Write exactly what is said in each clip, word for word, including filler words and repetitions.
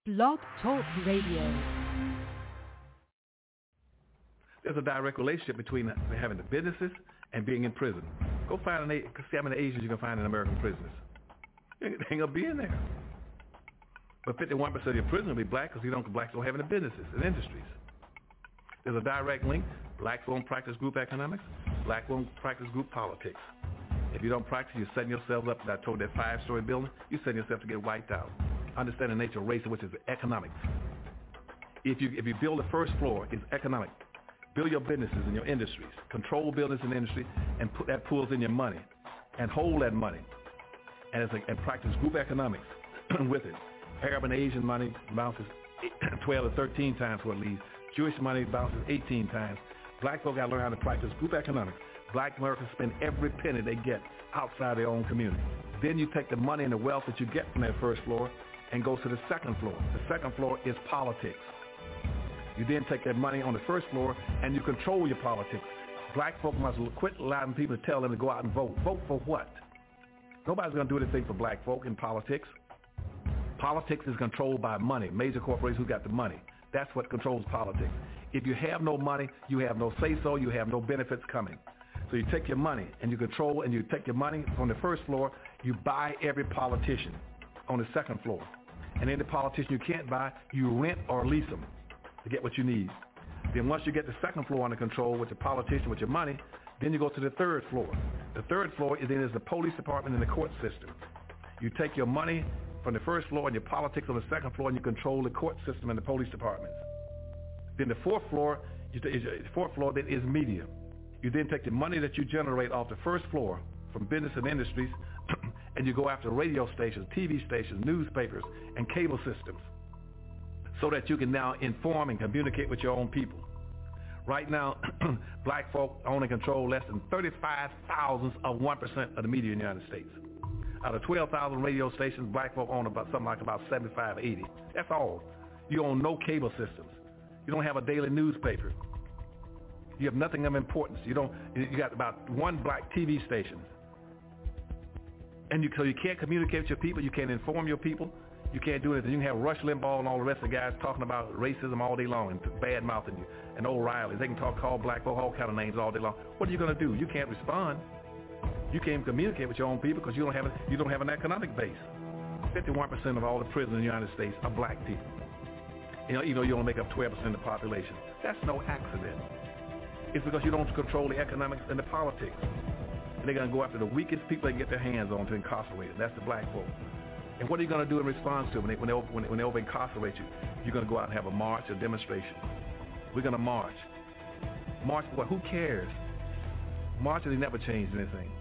Blog Talk Radio. There's a direct relationship between having the businesses and being in prison. Go find an see how many Asians you can find in American prisons. They ain't gonna be in there. But fifty-one percent of your prisoners will be black because you don't blacks don't have any businesses and industries. There's a direct link. Blacks won't practice group economics. Black won't practice group politics. If you don't practice, you're setting yourself up. I told that five-story building, you're setting yourself to get wiped out. Understand the nature of race, which is economics. If you if you build the first floor, it's economic. Build your businesses and your industries. Control business and industry, and put that pulls in your money, and hold that money, and it's like, and practice group economics with it. Arab and Asian money bounces twelve to thirteen times what it leaves. Jewish money bounces eighteen times. Black folk got to learn how to practice group economics. Black Americans spend every penny they get outside their own community. Then you take the money and the wealth that you get from that first floor and go to the second floor. The second floor is politics. You then take that money on the first floor and you control your politics. Black folk must quit allowing people to tell them to go out and vote. Vote for what? Nobody's going to do anything for black folk in politics. Politics is controlled by money. Major corporations who got the money. That's what controls politics. If you have no money, you have no say-so, you have no benefits coming. So you take your money and you control, and you take your money from the first floor, you buy every politician on the second floor. And any politician you can't buy, you rent or lease them to get what you need. Then once you get the second floor under control with the politician, with your money, then you go to the third floor. The third floor is then is the police department and the court system. You take your money from the first floor and your politics on the second floor, and you control the court system and the police departments. Then the fourth floor, is the fourth floor then is media. You then take the money that you generate off the first floor from business and industries, and you go after radio stations, T V stations, newspapers, and cable systems, so that you can now inform and communicate with your own people. Right now, black folk own and control less than thirty-five thousandths of one percent of the media in the United States. Out of twelve thousand radio stations, black folk own about something like about seventy-five, eighty. That's all. You own no cable systems. You don't have a daily newspaper. You have nothing of importance. You don't. You got about one black T V station, and you so you can't communicate with your people. You can't inform your people. You can't do anything. You can have Rush Limbaugh and all the rest of the guys talking about racism all day long and bad mouthing you, and O'Reilly. They can talk, call black folk all kind of names all day long. What are you going to do? You can't respond. You can't communicate with your own people because you don't have a, you don't have an economic base. fifty-one percent of all the prisoners in the United States are black people. You know, even though you only make up twelve percent of the population. That's no accident. It's because you don't control the economics and the politics. And they're going to go after the weakest people they can get their hands on to incarcerate them. That's the black folk. And what are you going to do in response to it when they, when they, when they, when they over incarcerate you? You're going to go out and have a march, a demonstration. We're going to march. March, what? Who cares? Marches, they never changed anything.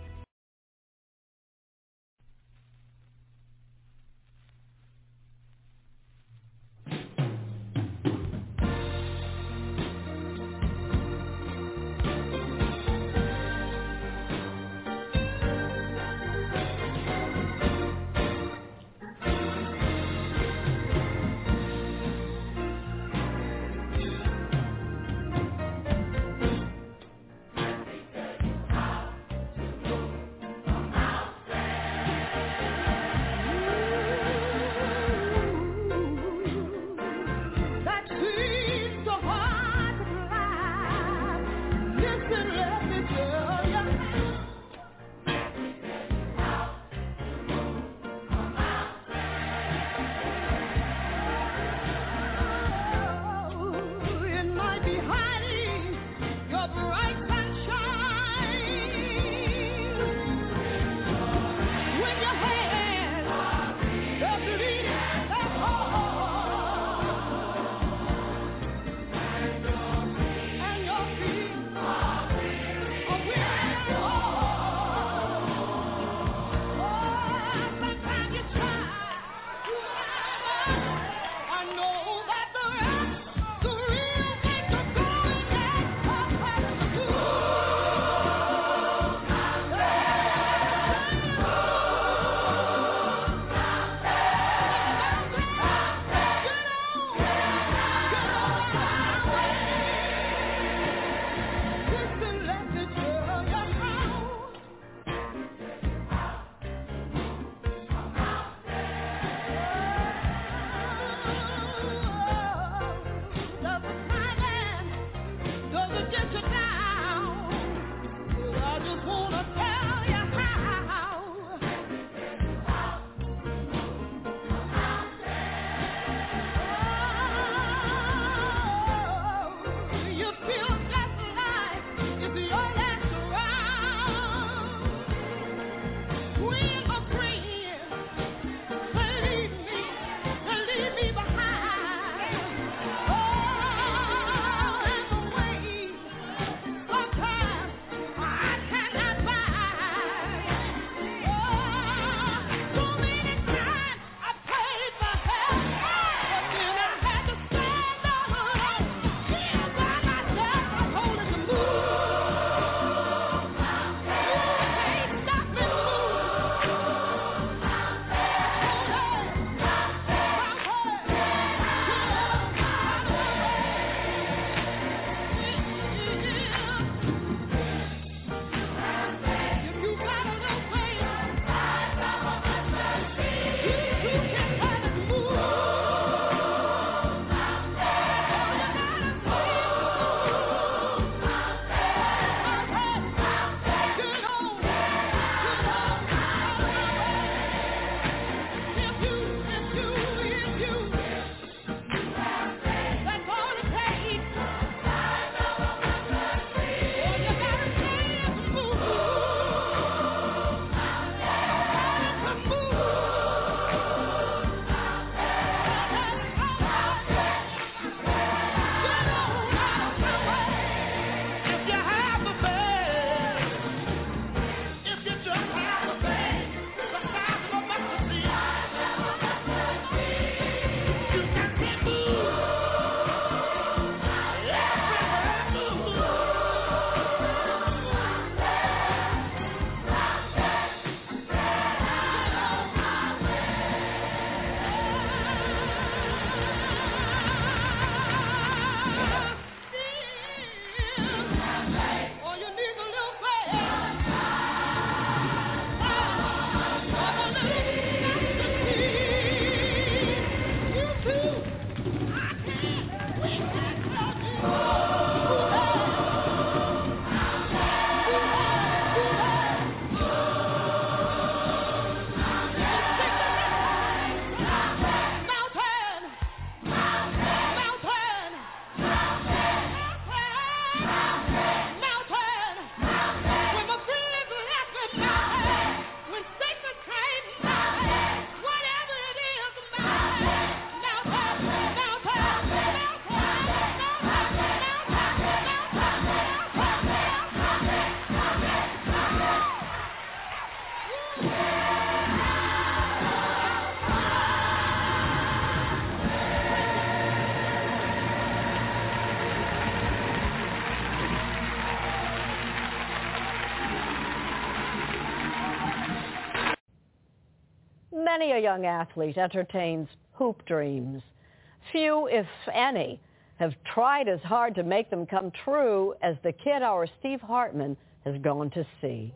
Many a young athlete entertains hoop dreams. Few, if any, have tried as hard to make them come true as the kid our Steve Hartman has gone to see.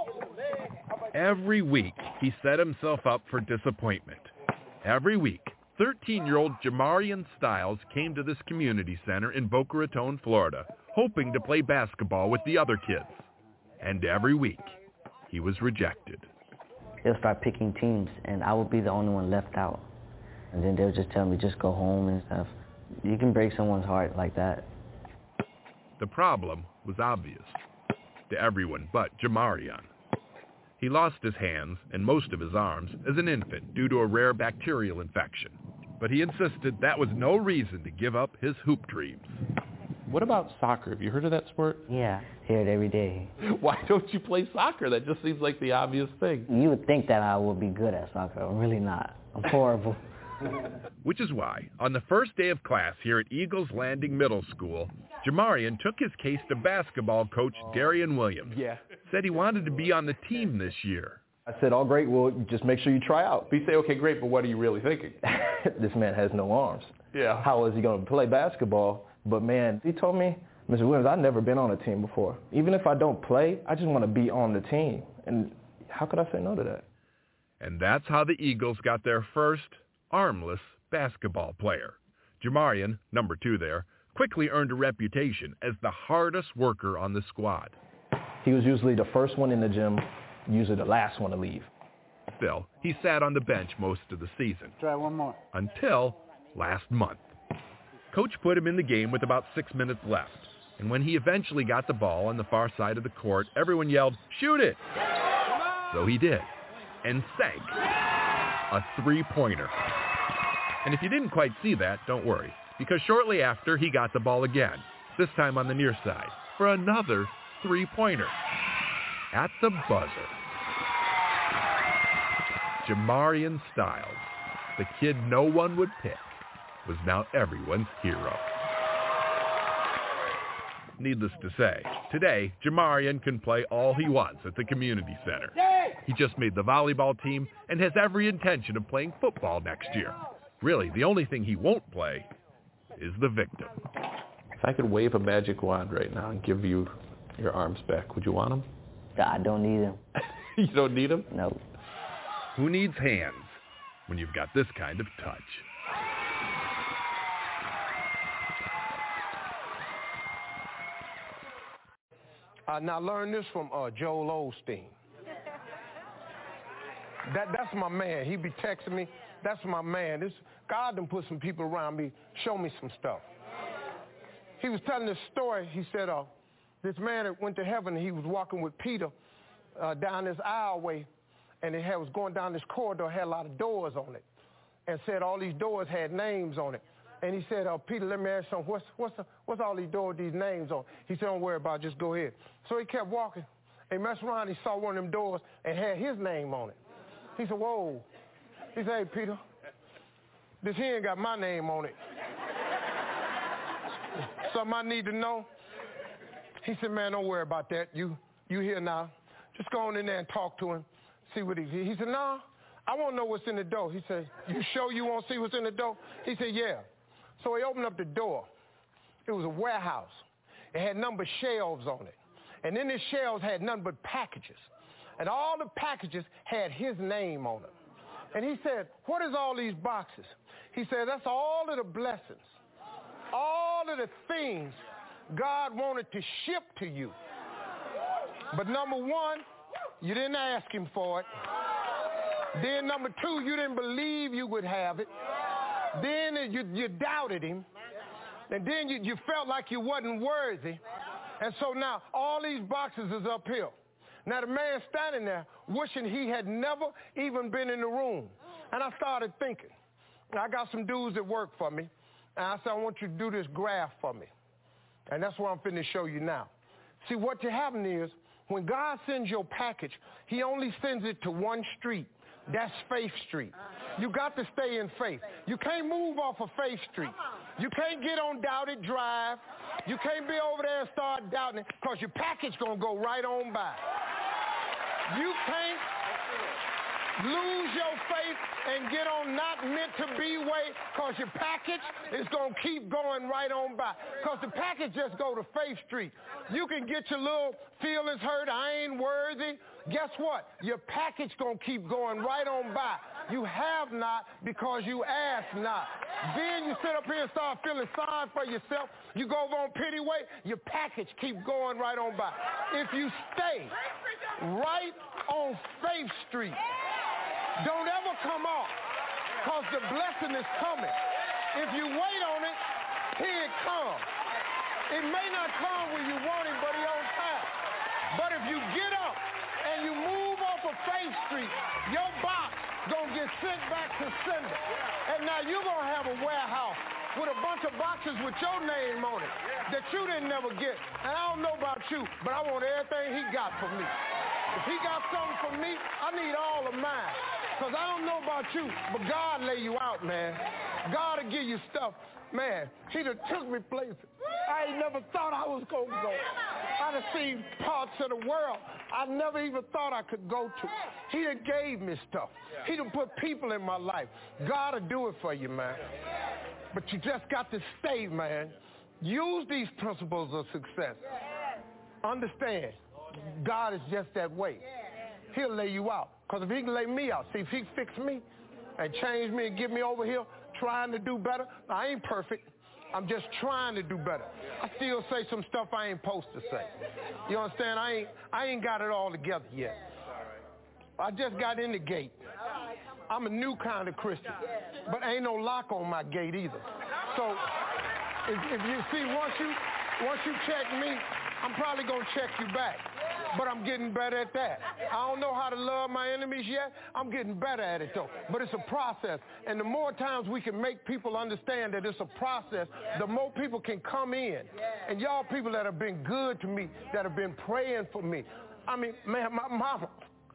Every week, he set himself up for disappointment. Every week, thirteen-year-old Jamarian Styles came to this community center in Boca Raton, Florida, hoping to play basketball with the other kids. And every week, he was rejected. They'll start picking teams, and I would be the only one left out. And then they'll just tell me, just go home and stuff. You can break someone's heart like that. The problem was obvious to everyone but Jamarian. He lost his hands and most of his arms as an infant due to a rare bacterial infection. But he insisted that was no reason to give up his hoop dreams. What about soccer? Have you heard of that sport? Yeah, hear it every day. Why don't you play soccer? That just seems like the obvious thing. You would think that I would be good at soccer. I'm really not. I'm horrible. Which is why, on the first day of class here at Eagles Landing Middle School, Jamarian took his case to basketball coach Darian Williams. Yeah. Said he wanted to be on the team this year. I said, oh, great, well, just make sure you try out. But you say, okay, great, but what are you really thinking? This man has no arms. Yeah. How is he going to play basketball? But, man, he told me, Mister Williams, I've never been on a team before. Even if I don't play, I just want to be on the team. And how could I say no to that? And that's how the Eagles got their first armless basketball player. Jamarian, number two there, quickly earned a reputation as the hardest worker on the squad. He was usually the first one in the gym, usually the last one to leave. Still, he sat on the bench most of the season. Try one more. Until last month. Coach put him in the game with about six minutes left. And when he eventually got the ball on the far side of the court, everyone yelled, "Shoot it!" So he did. And sank a three-pointer. And if you didn't quite see that, don't worry, because shortly after he got the ball again, this time on the near side, for another three-pointer at the buzzer. Jamarian Styles, the kid no one would pick, was now everyone's hero. Needless to say, today, Jamarian can play all he wants at the community center. He just made the volleyball team and has every intention of playing football next year. Really, the only thing he won't play is the victim. If I could wave a magic wand right now and give you your arms back, would you want them? I don't need them. You don't need them? No. Who needs hands when you've got this kind of touch? Uh, now learn this from uh, Joel Osteen. That that's my man. He be texting me. That's my man. This God done put some people around me, show me some stuff. He was telling this story. He said, uh, this man that went to heaven, he was walking with Peter uh, down this aisleway, and it had, was going down this corridor, had a lot of doors on it, and said all these doors had names on it. And he said, uh, Peter, let me ask you something. What's, what's, the, what's all these doors, these names on? He said, don't worry about it, just go ahead. So he kept walking. He messed around, he saw one of them doors and had his name on it. He said, whoa. He said, hey, Peter, this here ain't got my name on it. Something I need to know? He said, man, don't worry about that. You you here now. Just go on in there and talk to him, see what he He said, no, I want to know what's in the door. He said, you sure you want to see what's in the door? He said, yeah. So he opened up the door. It was a warehouse. It had number shelves on it. And then the shelves had nothing but packages. And all the packages had his name on them. And he said, what is all these boxes? He said, that's all of the blessings, all of the things God wanted to ship to you. But number one, you didn't ask him for it. Then number two, you didn't believe you would have it. Then you, you doubted him. And then you, you felt like you wasn't worthy. And so now all these boxes is uphill. Now the man standing there wishing he had never even been in the room. And I started thinking, I got some dudes that work for me. And I said, I want you to do this graph for me. And that's what I'm finna show you now. See, what you happen is, when God sends your package, he only sends it to one street. That's Faith Street. You got to stay in faith. You can't move off of Faith Street. You can't get on Doubted Drive. You can't be over there and start doubting it, because your package going to go right on by. You can't, lose your faith and get on not meant to be way, because your package is going to keep going right on by. Because the package just go to Faith Street. You can get your little feelings hurt, I ain't worthy. Guess what? Your package going to keep going right on by. You have not because you ask not. Then you sit up here and start feeling sorry for yourself. You go over on pity way, your package keep going right on by. If you stay right on Faith Street, don't ever come off, because the blessing is coming. If you wait on it, here it comes. It may not come when you want it, but it's on time. But if you get up and you move off of Faith Street, your box gonna get sent back to sender. And now you're gonna have a warehouse with a bunch of boxes with your name on it that you didn't never get. And I don't know about you, but I want everything he got for me. If he got something for me, I need all of mine. Because I don't know about you, but God lay you out, man. God will give you stuff. Man, he done took me places I ain't never thought I was going to go. I done seen parts of the world I never even thought I could go to. He done gave me stuff. He done put people in my life. God will do it for you, man. But you just got to stay, man. Use these principles of success. Understand, God is just that way. He'll lay you out. Because if he can lay me out, see, if he fix me and change me and get me over here trying to do better, I ain't perfect. I'm just trying to do better. I still say some stuff I ain't supposed to say. You understand? I ain't, I ain't got it all together yet. I just got in the gate. I'm a new kind of Christian, but ain't no lock on my gate either. So if, if you see, once you, once you check me, I'm probably going to check you back. But I'm getting better at that. I don't know how to love my enemies yet. I'm getting better at it, though. But it's a process. And the more times we can make people understand that it's a process, the more people can come in. And y'all people that have been good to me, that have been praying for me. I mean, man, my mama,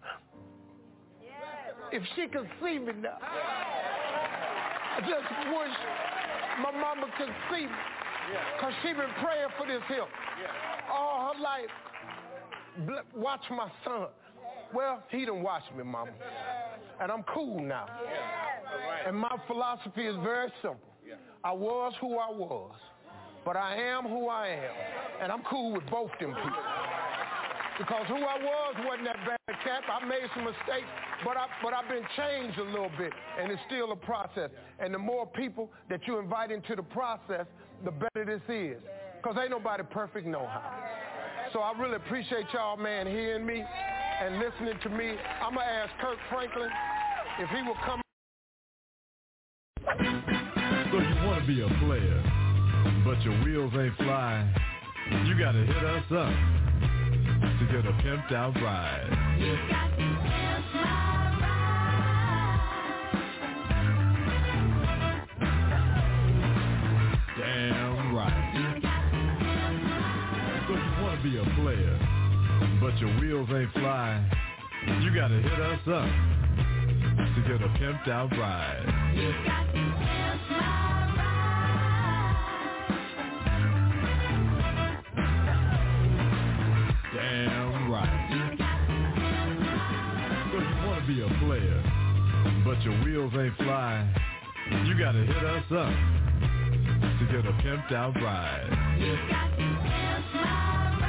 if she could see me now, I just wish my mama could see me. Because she been praying for this here all her life. Watch my son. Well, he done watched me, mama. And I'm cool now. And my philosophy is very simple. I was who I was, but I am who I am. And I'm cool with both them people. Because who I was wasn't that bad cat. I made some mistakes, but, I, but I've been changed a little bit, and it's still a process. And the more people that you invite into the process, the better this is. Because ain't nobody perfect no how. So I really appreciate y'all, man, hearing me and listening to me. I'm going to ask Kirk Franklin if he will come. So you want to be a player, but your wheels ain't flying. You got to hit us up to get a pimped out ride. You got to pimp my ride. Damn right. Be a player, but your wheels ain't flying. You gotta hit us up to get a pimped out ride. You got to pimp my ride. Damn right. So you wanna be a player, but your wheels ain't flying. You gotta hit us up to get a pimped out ride. You got to pimp my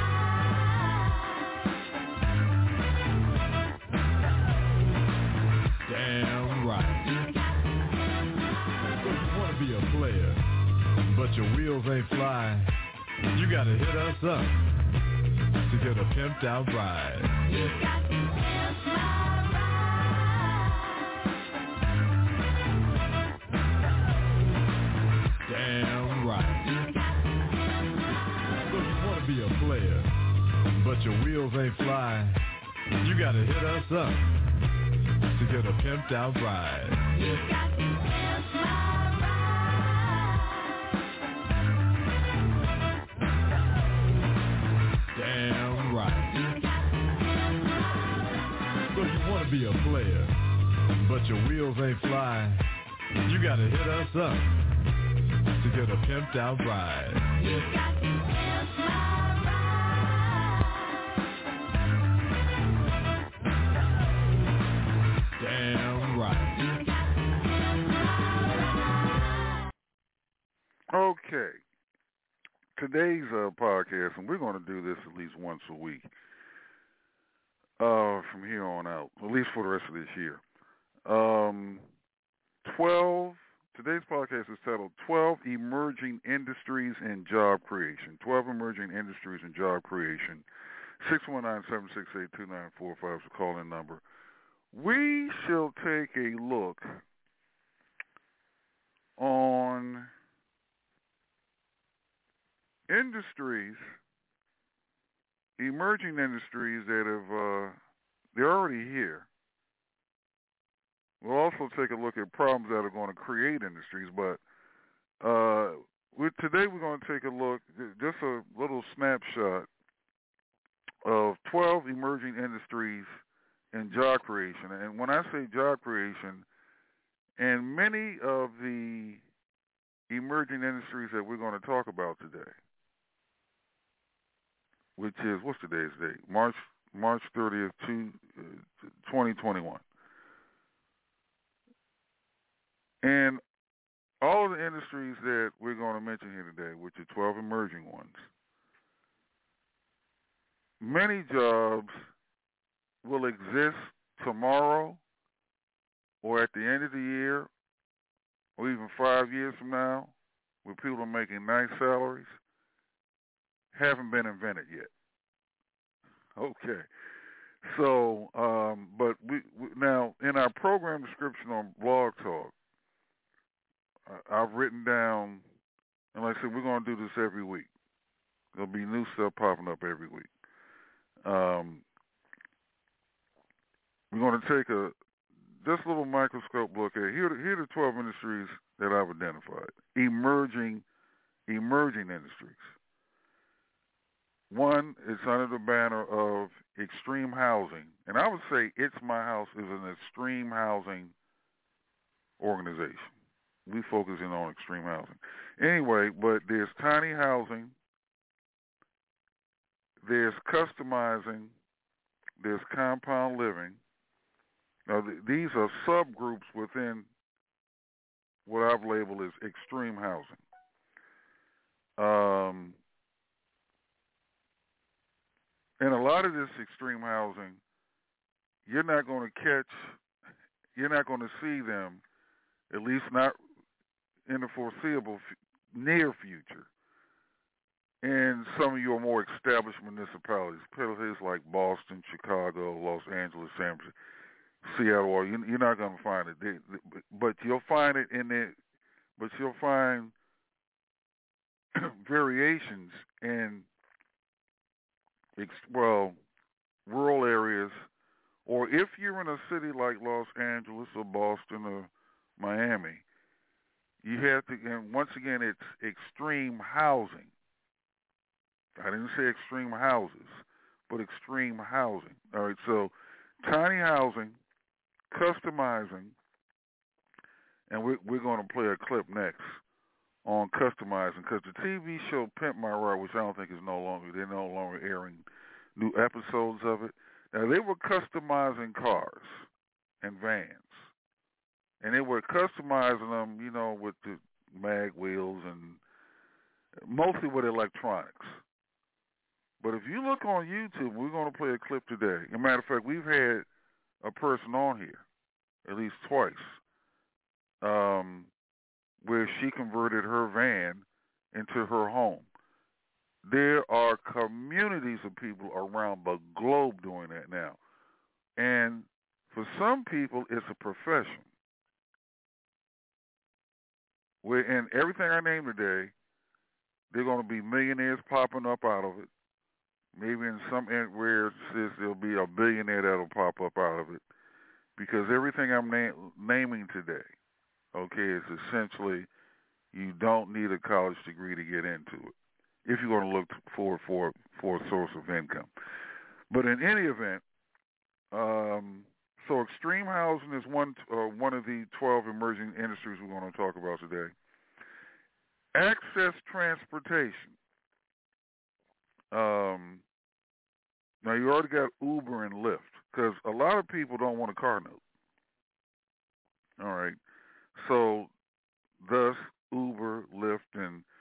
Damn right. So you want to be a player, but your wheels ain't flying. You got to hit us up to get a pimped out ride. You got to pimp my ride. Damn right. So you want to be a player, but your wheels ain't flying. You got to hit us up to get a pimped out ride. You got to pimp my ride. Damn right. So you want to be a player, but your wheels ain't flying. You got to hit us up to get a pimped out ride. You got to pimp my ride. Damn Okay. Today's uh, podcast, and we're going to do this at least once a week uh, from here on out, at least for the rest of this year. Um, twelve, today's podcast is titled twelve Emerging Industries and Job Creation. twelve Emerging Industries and Job Creation. six one nine, seven six eight, two nine four five is the call-in number. We shall take a look on industries, emerging industries that have, uh, they're already here. We'll also take a look at problems that are going to create industries, but uh, we, today we're going to take a look, just a little snapshot of twelve emerging industries and job creation. And when I say job creation, and many of the emerging industries that we're going to talk about today, which is, what's today's date? March March thirtieth, twenty twenty-one. And all of the industries that we're going to mention here today, which are twelve emerging ones, many jobs will exist tomorrow or at the end of the year or even five years from now, where people are making nice salaries, haven't been invented yet. Okay. So, um, but we, we now in our program description on Blog Talk, uh, I've written down, and like I said, we're going to do this every week. There'll be new stuff popping up every week. Um, we're going to take a just a little microscope look at here. Here are the twelve industries that I've identified. Emerging, emerging industries. One is under the banner of extreme housing, and I would say It's My House is an extreme housing organization. We focus in on extreme housing. Anyway, but there's tiny housing, there's customizing, there's compound living. Now, th- these are subgroups within what I've labeled as extreme housing. Um, and a lot of this extreme housing, you're not going to catch, you're not going to see them, at least not in the foreseeable f- near future, in some of your more established municipalities, places like Boston, Chicago, Los Angeles, San Francisco, Seattle, or you, you're not going to find it. They, they, but you'll find it in the, but you'll find variations in, well, rural areas, or if you're in a city like Los Angeles or Boston or Miami, you have to, and once again, it's extreme housing. I didn't say extreme houses, but extreme housing. All right, so tiny housing, customizing, and we're, we're going to play a clip next on customizing, because the T V show Pimp My Ride, which I don't think is no longer, they're no longer airing new episodes of it. Now, they were customizing cars and vans, and they were customizing them, you know, with the mag wheels and mostly with electronics. But if you look on YouTube, we're going to play a clip today. As a matter of fact, we've had a person on here at least twice um, where she converted her van into her home. There are communities of people around the globe doing that now. And for some people, it's a profession. Where in everything I named today, they're going to be millionaires popping up out of it. Maybe in some areas there'll be a billionaire that'll pop up out of it. Because everything I'm na- naming today, okay, is essentially you don't need a college degree to get into it if you're going to look for for for a source of income. But in any event, um, so extreme housing is one uh, one of the twelve emerging industries we're going to talk about today. Access transportation. Um, now, you already got Uber and Lyft, because a lot of people don't want a car note. All right. So, thus, Uber, Lyft, and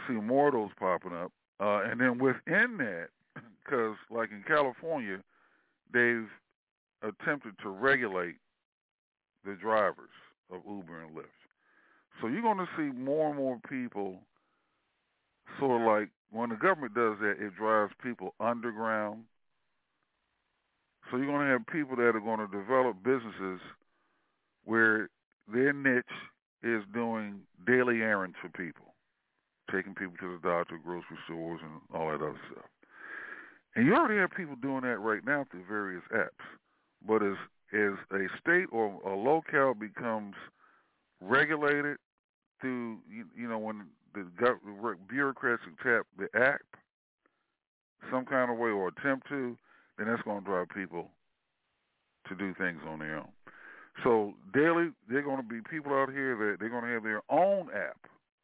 see more of those popping up. Uh, and then within that, because like in California, they've attempted to regulate the drivers of Uber and Lyft. So you're going to see more and more people sort of like when the government does that, it drives people underground. So you're going to have people that are going to develop businesses where their niche is doing daily errands for people, taking people to the doctor, grocery stores, and all that other stuff. And you already have people doing that right now through various apps. But as as a state or a locale becomes regulated through, you, you know, when the bureaucrats tap the app some kind of way or attempt to, then that's going to drive people to do things on their own. So daily, they're going to be people out here that they're going to have their own app,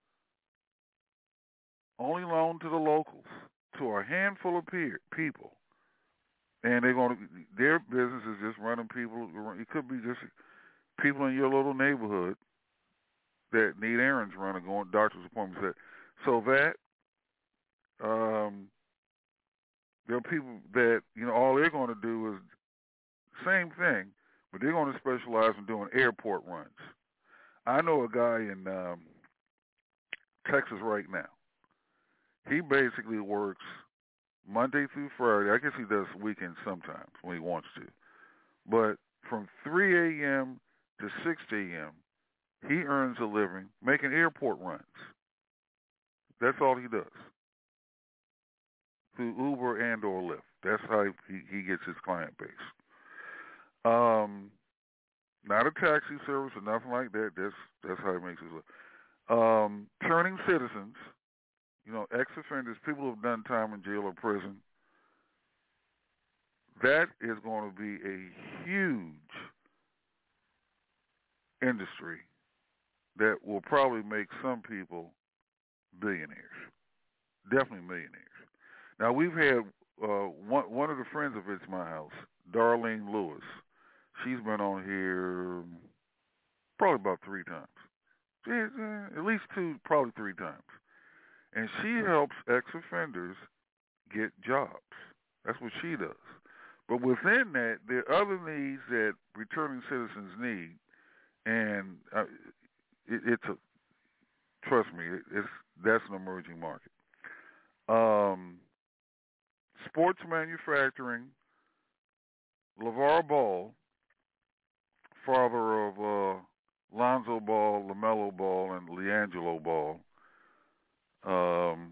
only loaned to the locals, to a handful of peer, people. And they're going to, their business is just running people. It could be just people in your little neighborhood that need errands run or going doctor's appointments. So that, um, there are people that, you know, all they're going to do is same thing, but they're going to specialize in doing airport runs. I know a guy in um, Texas right now. He basically works Monday through Friday. I guess he does weekends sometimes when he wants to. But from three a.m. to six a.m., he earns a living making airport runs. That's all he does. Through Uber and or Lyft. That's how he, he gets his client base. Um, not a taxi service or nothing like that. That's that's how he makes his living. Um, turning citizens, you know, ex-offenders, people who have done time in jail or prison. That is going to be a huge industry that will probably make some people billionaires. Definitely millionaires. Now, we've had uh, one, one of the friends of It's My House, Darlene Lewis. She's been on here probably about three times. At least two, probably three times. And she helps ex-offenders get jobs. That's what she does. But within that, there are other needs that returning citizens need. And uh, it, it's a, trust me, it, it's that's an emerging market. Um, sports manufacturing, LeVar Ball, father of uh, Lonzo Ball, LaMelo Ball, and LiAngelo Ball, um,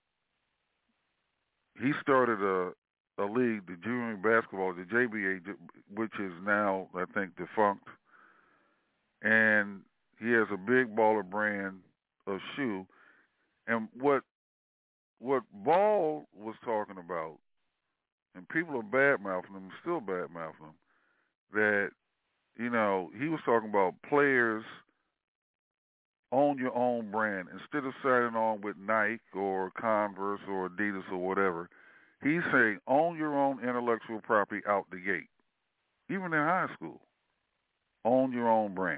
he started a, a league, the junior basketball, the J B A, which is now, I think, defunct. And he has a big baller brand of shoe. And what what Ball was talking about, and people are bad-mouthing him, still bad-mouthing him, that, you know, he was talking about players own your own brand. Instead of signing on with Nike or Converse or Adidas or whatever, he's saying own your own intellectual property out the gate. Even in high school, own your own brand.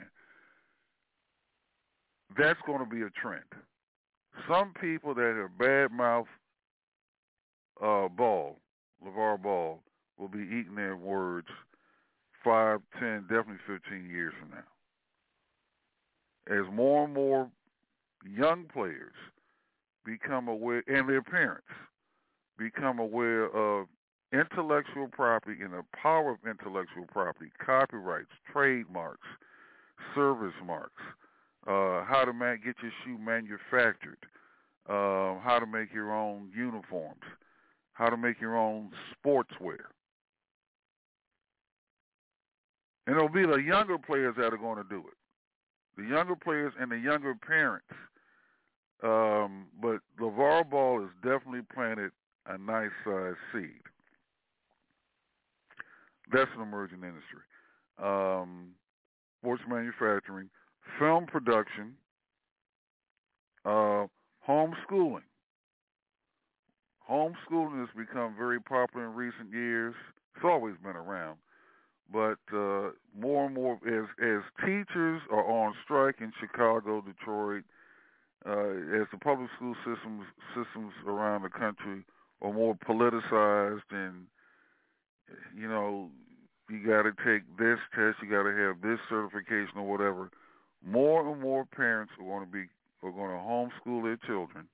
That's going to be a trend. Some people that have bad-mouth uh, Ball, LeVar Ball, will be eating their words five, ten, definitely fifteen years from now. As more and more young players become aware, and their parents become aware of intellectual property and the power of intellectual property, copyrights, trademarks, service marks, uh, how to man- get your shoe manufactured, uh, how to make your own uniforms, how to make your own sportswear. And it'll be the younger players that are going to do it. The younger players and the younger parents. Um, but LeVar Ball has definitely planted a nice-sized seed. That's an emerging industry. Um, sports manufacturing, film production, uh, homeschooling. Homeschooling has become very popular in recent years. It's always been around. But uh, more and more, as as teachers are on strike in Chicago, Detroit, uh, as the public school systems systems around the country are more politicized, and you know, you got to take this test, you got to have this certification or whatever. More and more parents are going to be are going to homeschool their children,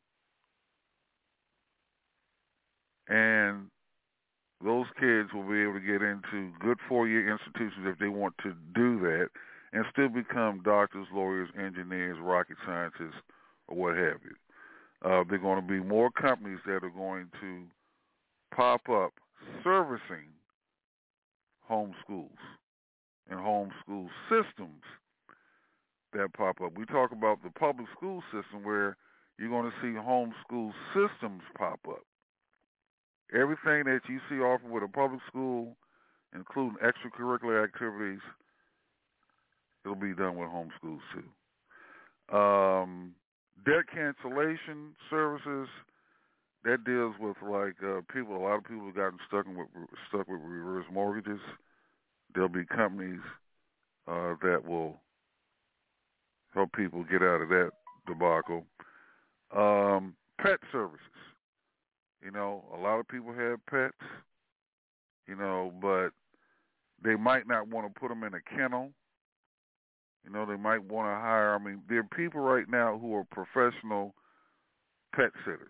and those kids will be able to get into good four-year institutions if they want to do that, and still become doctors, lawyers, engineers, rocket scientists, or what have you. Uh, there are going to be more companies that are going to pop up servicing homeschools and homeschool systems that pop up. We talk about the public school system where you're going to see homeschool systems pop up. Everything that you see offered with a public school, including extracurricular activities, it'll be done with homeschools too. Um, debt cancellation services, that deals with like uh, people. A lot of people have gotten stuck with stuck with reverse mortgages. There'll be companies uh, that will help people get out of that debacle. Um, pet services. You know, a lot of people have pets. You know, but they might not want to put them in a kennel. You know, they might want to hire. I mean, there are people right now who are professional pet sitters.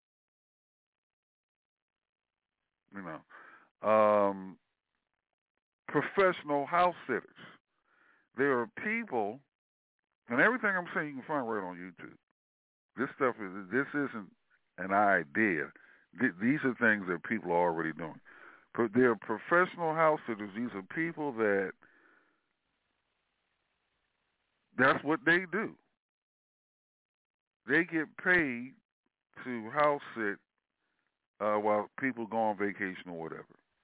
You know, um, professional house sitters. There are people, and everything I'm saying you can find right on YouTube. This stuff is, this isn't an idea. Th- these are things that people are already doing. But they're professional house sitters. These are people that, that's what they do. They get paid to house sit uh, while people go on vacation or whatever.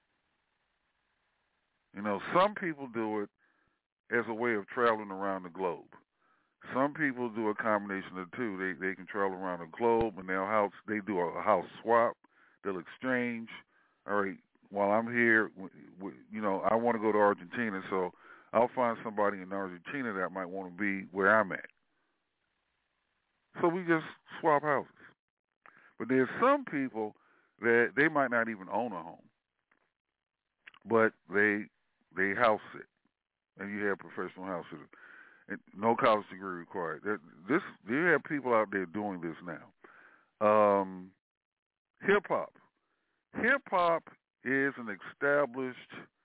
You know, some people do it as a way of traveling around the globe. Some people do a combination of the two. They they can travel around the globe, and they'll house. They do a house swap. They'll exchange. All right, while I'm here, you know, I want to go to Argentina, so I'll find somebody in Argentina that might want to be where I'm at. So we just swap houses. But there's some people that they might not even own a home, but they they house sit, and you have professional house sitters. And no college degree required. This you have people out there doing this now. Um, hip hop. Hip hop is an established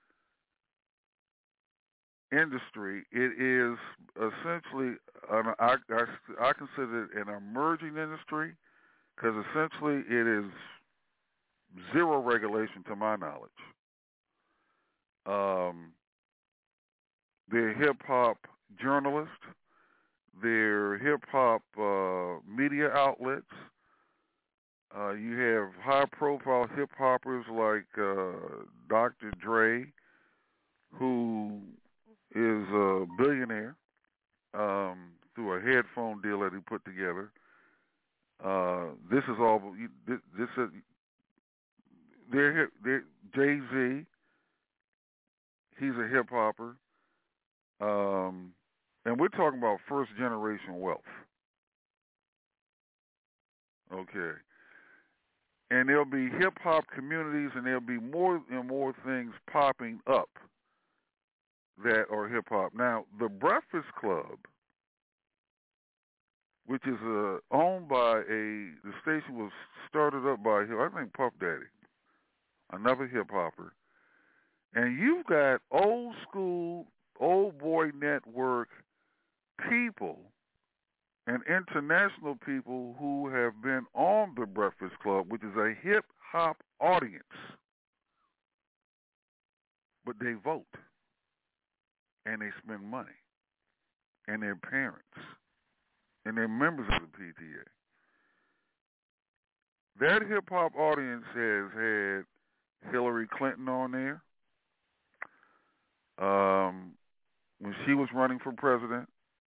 industry. It is essentially, an, I, I, I consider it an emerging industry because essentially it is zero regulation to my knowledge. Um, they're hip-hop journalists. They're hip-hop uh, media outlets. Uh, you have high-profile hip-hoppers like uh, Doctor Dre, who is a billionaire um, through a headphone deal that he put together. Uh, this is all. This, this is. They're, they're Jay-Z. He's a hip hopper, um, and we're talking about first generation wealth. Okay, and there'll be hip hop communities, and there'll be more and more things popping up that are hip hop. Now, the Breakfast Club, which is uh, owned by a, the station was started up by, I think, Puff Daddy, another hip hopper. And you've got old school, old boy network people and international people who have been on the Breakfast Club, which is a hip hop audience. But they vote. And they spend money. And they're parents. And they're members of the P T A. That hip hop audience has had Hillary Clinton on there. Um, when she was running for president,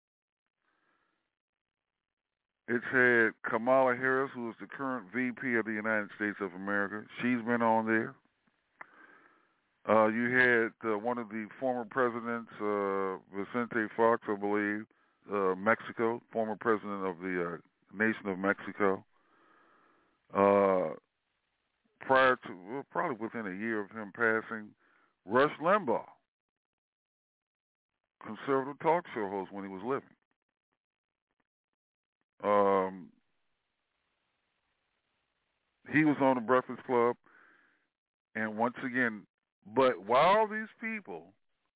it's had Kamala Harris, who is the current V P of the United States of America. She's been on there. Uh, you had uh, one of the former presidents, uh, Vicente Fox, I believe, uh, Mexico, former president of the uh, nation of Mexico. Uh, prior to, well, probably within a year of him passing, Rush Limbaugh, conservative talk show host when he was living. Um, he was on the Breakfast Club, and once again, but while these people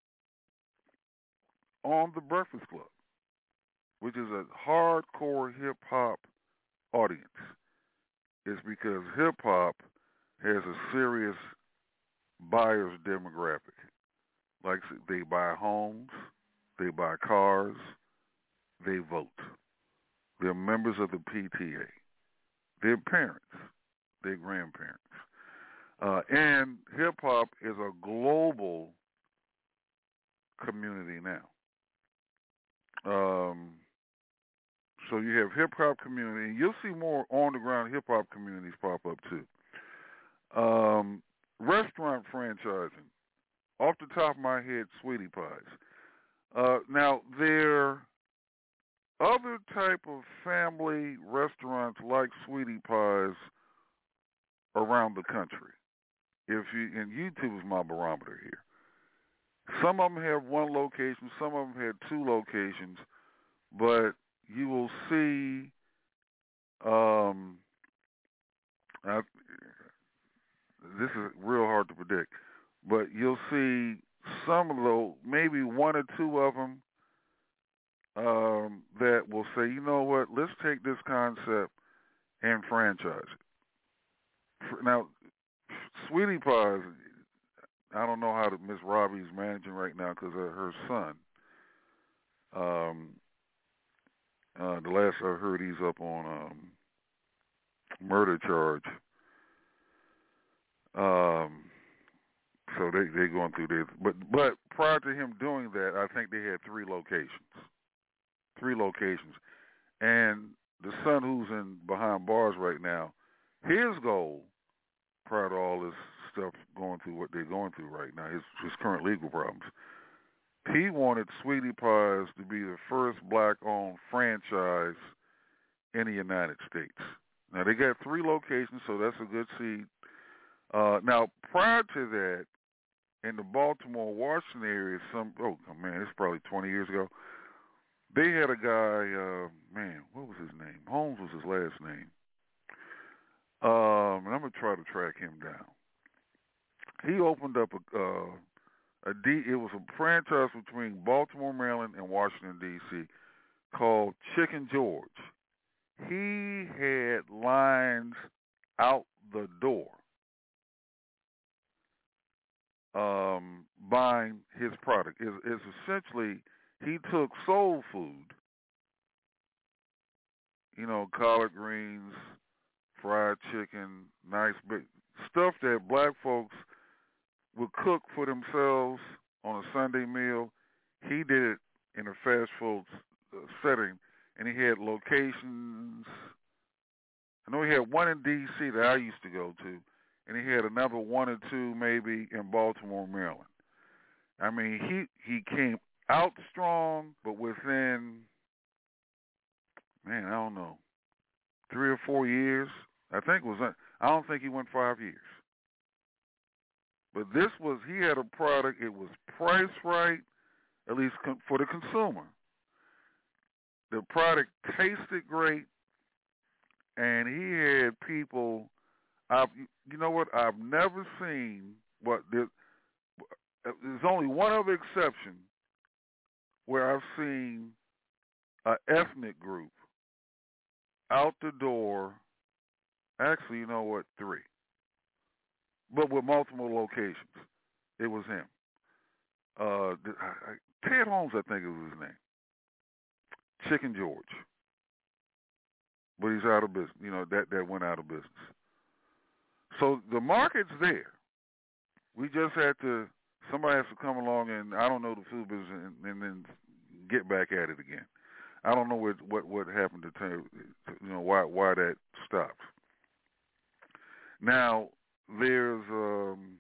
on the Breakfast Club, which is a hardcore hip-hop audience, is because hip-hop has a serious buyer's demographic. Like they buy homes, they buy cars, they vote. They're members of the P T A. They're parents, they're grandparents. Uh, and hip-hop is a global community now. Um, so you have hip-hop community, and you'll see more on-the-ground hip-hop communities pop up too. Um, restaurant franchising. Off the top of my head, Sweetie Pies. Uh, now, there are other type of family restaurants like Sweetie Pies around the country. If you and YouTube is my barometer here. Some of them have one location, some of them had two locations, but you will see. Um, I, this is real hard to predict, but you'll see some of those, maybe one or two of them, um, that will say, you know what, let's take this concept and franchise it. Now, Sweetie Pies, I don't know how Miss Robbie's managing right now because of her son. Um, uh, the last I heard, he's up on um, murder charge. Um, so they they going through this. But but prior to him doing that, I think they had three locations. Three locations, and the son who's in behind bars right now, his goal, prior to all this stuff going through what they're going through right now, his, his current legal problems, he wanted Sweetie Pies to be the first black-owned franchise in the United States. Now, they got three locations, so that's a good seed. Uh, now, prior to that, in the Baltimore, Washington area, some, oh, man, it's probably twenty years ago, they had a guy, uh, man, what was his name? Holmes was his last name. Um, and I'm going to try to track him down. He opened up a, uh, a D, it was a franchise between Baltimore, Maryland, and Washington, D C called Chicken George. He had lines out the door um, buying his product. It's, it's essentially, he took soul food, you know, collard greens, fried chicken, nice big stuff that black folks would cook for themselves on a Sunday meal. He did it in a fast food uh, setting, and he had locations. I know he had one in D C that I used to go to, and he had another one or two maybe in Baltimore, Maryland. I mean, he he came out strong, but within, man, I don't know, three or four years, I think it was, I don't think he went five years. But this was, he had a product, it was priced right, at least for the consumer. The product tasted great, and he had people, I've, you know what, I've never seen, what, there, there's only one other exception where I've seen an ethnic group out the door, actually, you know what, three, but with multiple locations. It was him. Uh, Ted Holmes, I think it was his name. Chicken George. But he's out of business. You know, that, that went out of business. So the market's there. We just had to, somebody has to come along and, I don't know, the food business and, and then get back at it again. I don't know what what, what happened to, you know, why why that stopped. Now, there's um,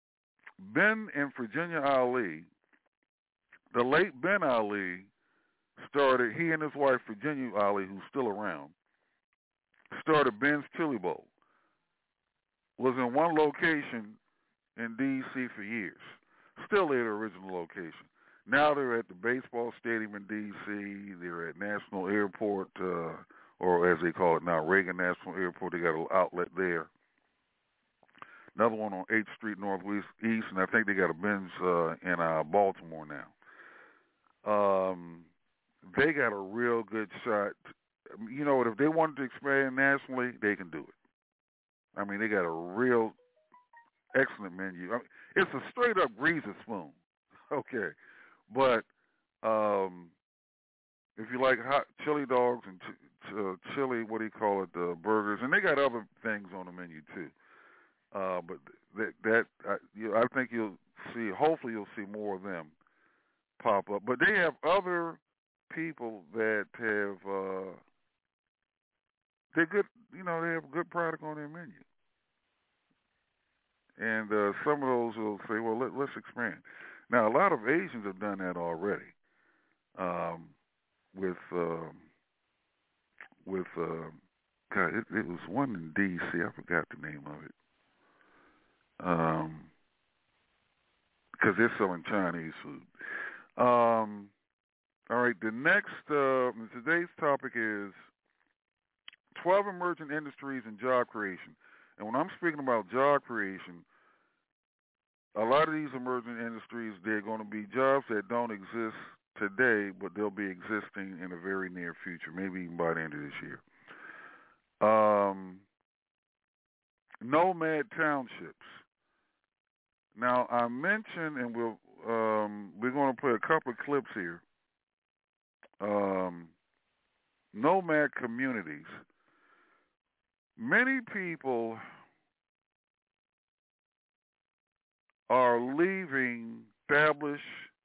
Ben and Virginia Ali. The late Ben Ali started, he and his wife, Virginia Ali, who's still around, started Ben's Chili Bowl. Was in one location in D C for years. Still at their original location. Now they're at the baseball stadium in D C. They're at National Airport, uh, or as they call it now, Reagan National Airport. They got an outlet there. Another one on eighth Street Northwest East, and I think they got a Ben's uh, in uh, Baltimore now. Um, they got a real good shot. You know what? If they wanted to expand nationally, they can do it. I mean, they got a real excellent menu. I mean, it's a straight-up greasy spoon, okay. But um, if you like hot chili dogs and ch- ch- chili, what do you call it, the burgers, and they got other things on the menu too. Uh, but that, that I, you, I think you'll see. Hopefully, you'll see more of them pop up. But they have other people that have. Uh, they're good. You know, they have a good product on their menu. And uh, some of those will say, well, let, let's expand. Now, a lot of Asians have done that already. Um, with, um, with uh, God, it, it was one in D C. I forgot the name of it. Um, because they're selling Chinese food. Um, all right, the next, uh, today's topic is twelve emerging industries and job creation. And when I'm speaking about job creation, a lot of these emerging industries, they're going to be jobs that don't exist today, but they'll be existing in the very near future, maybe even by the end of this year. Um, nomad townships. Now, I mentioned, and we'll, um, we're going to play a couple of clips here, um, nomad communities. Many people are leaving established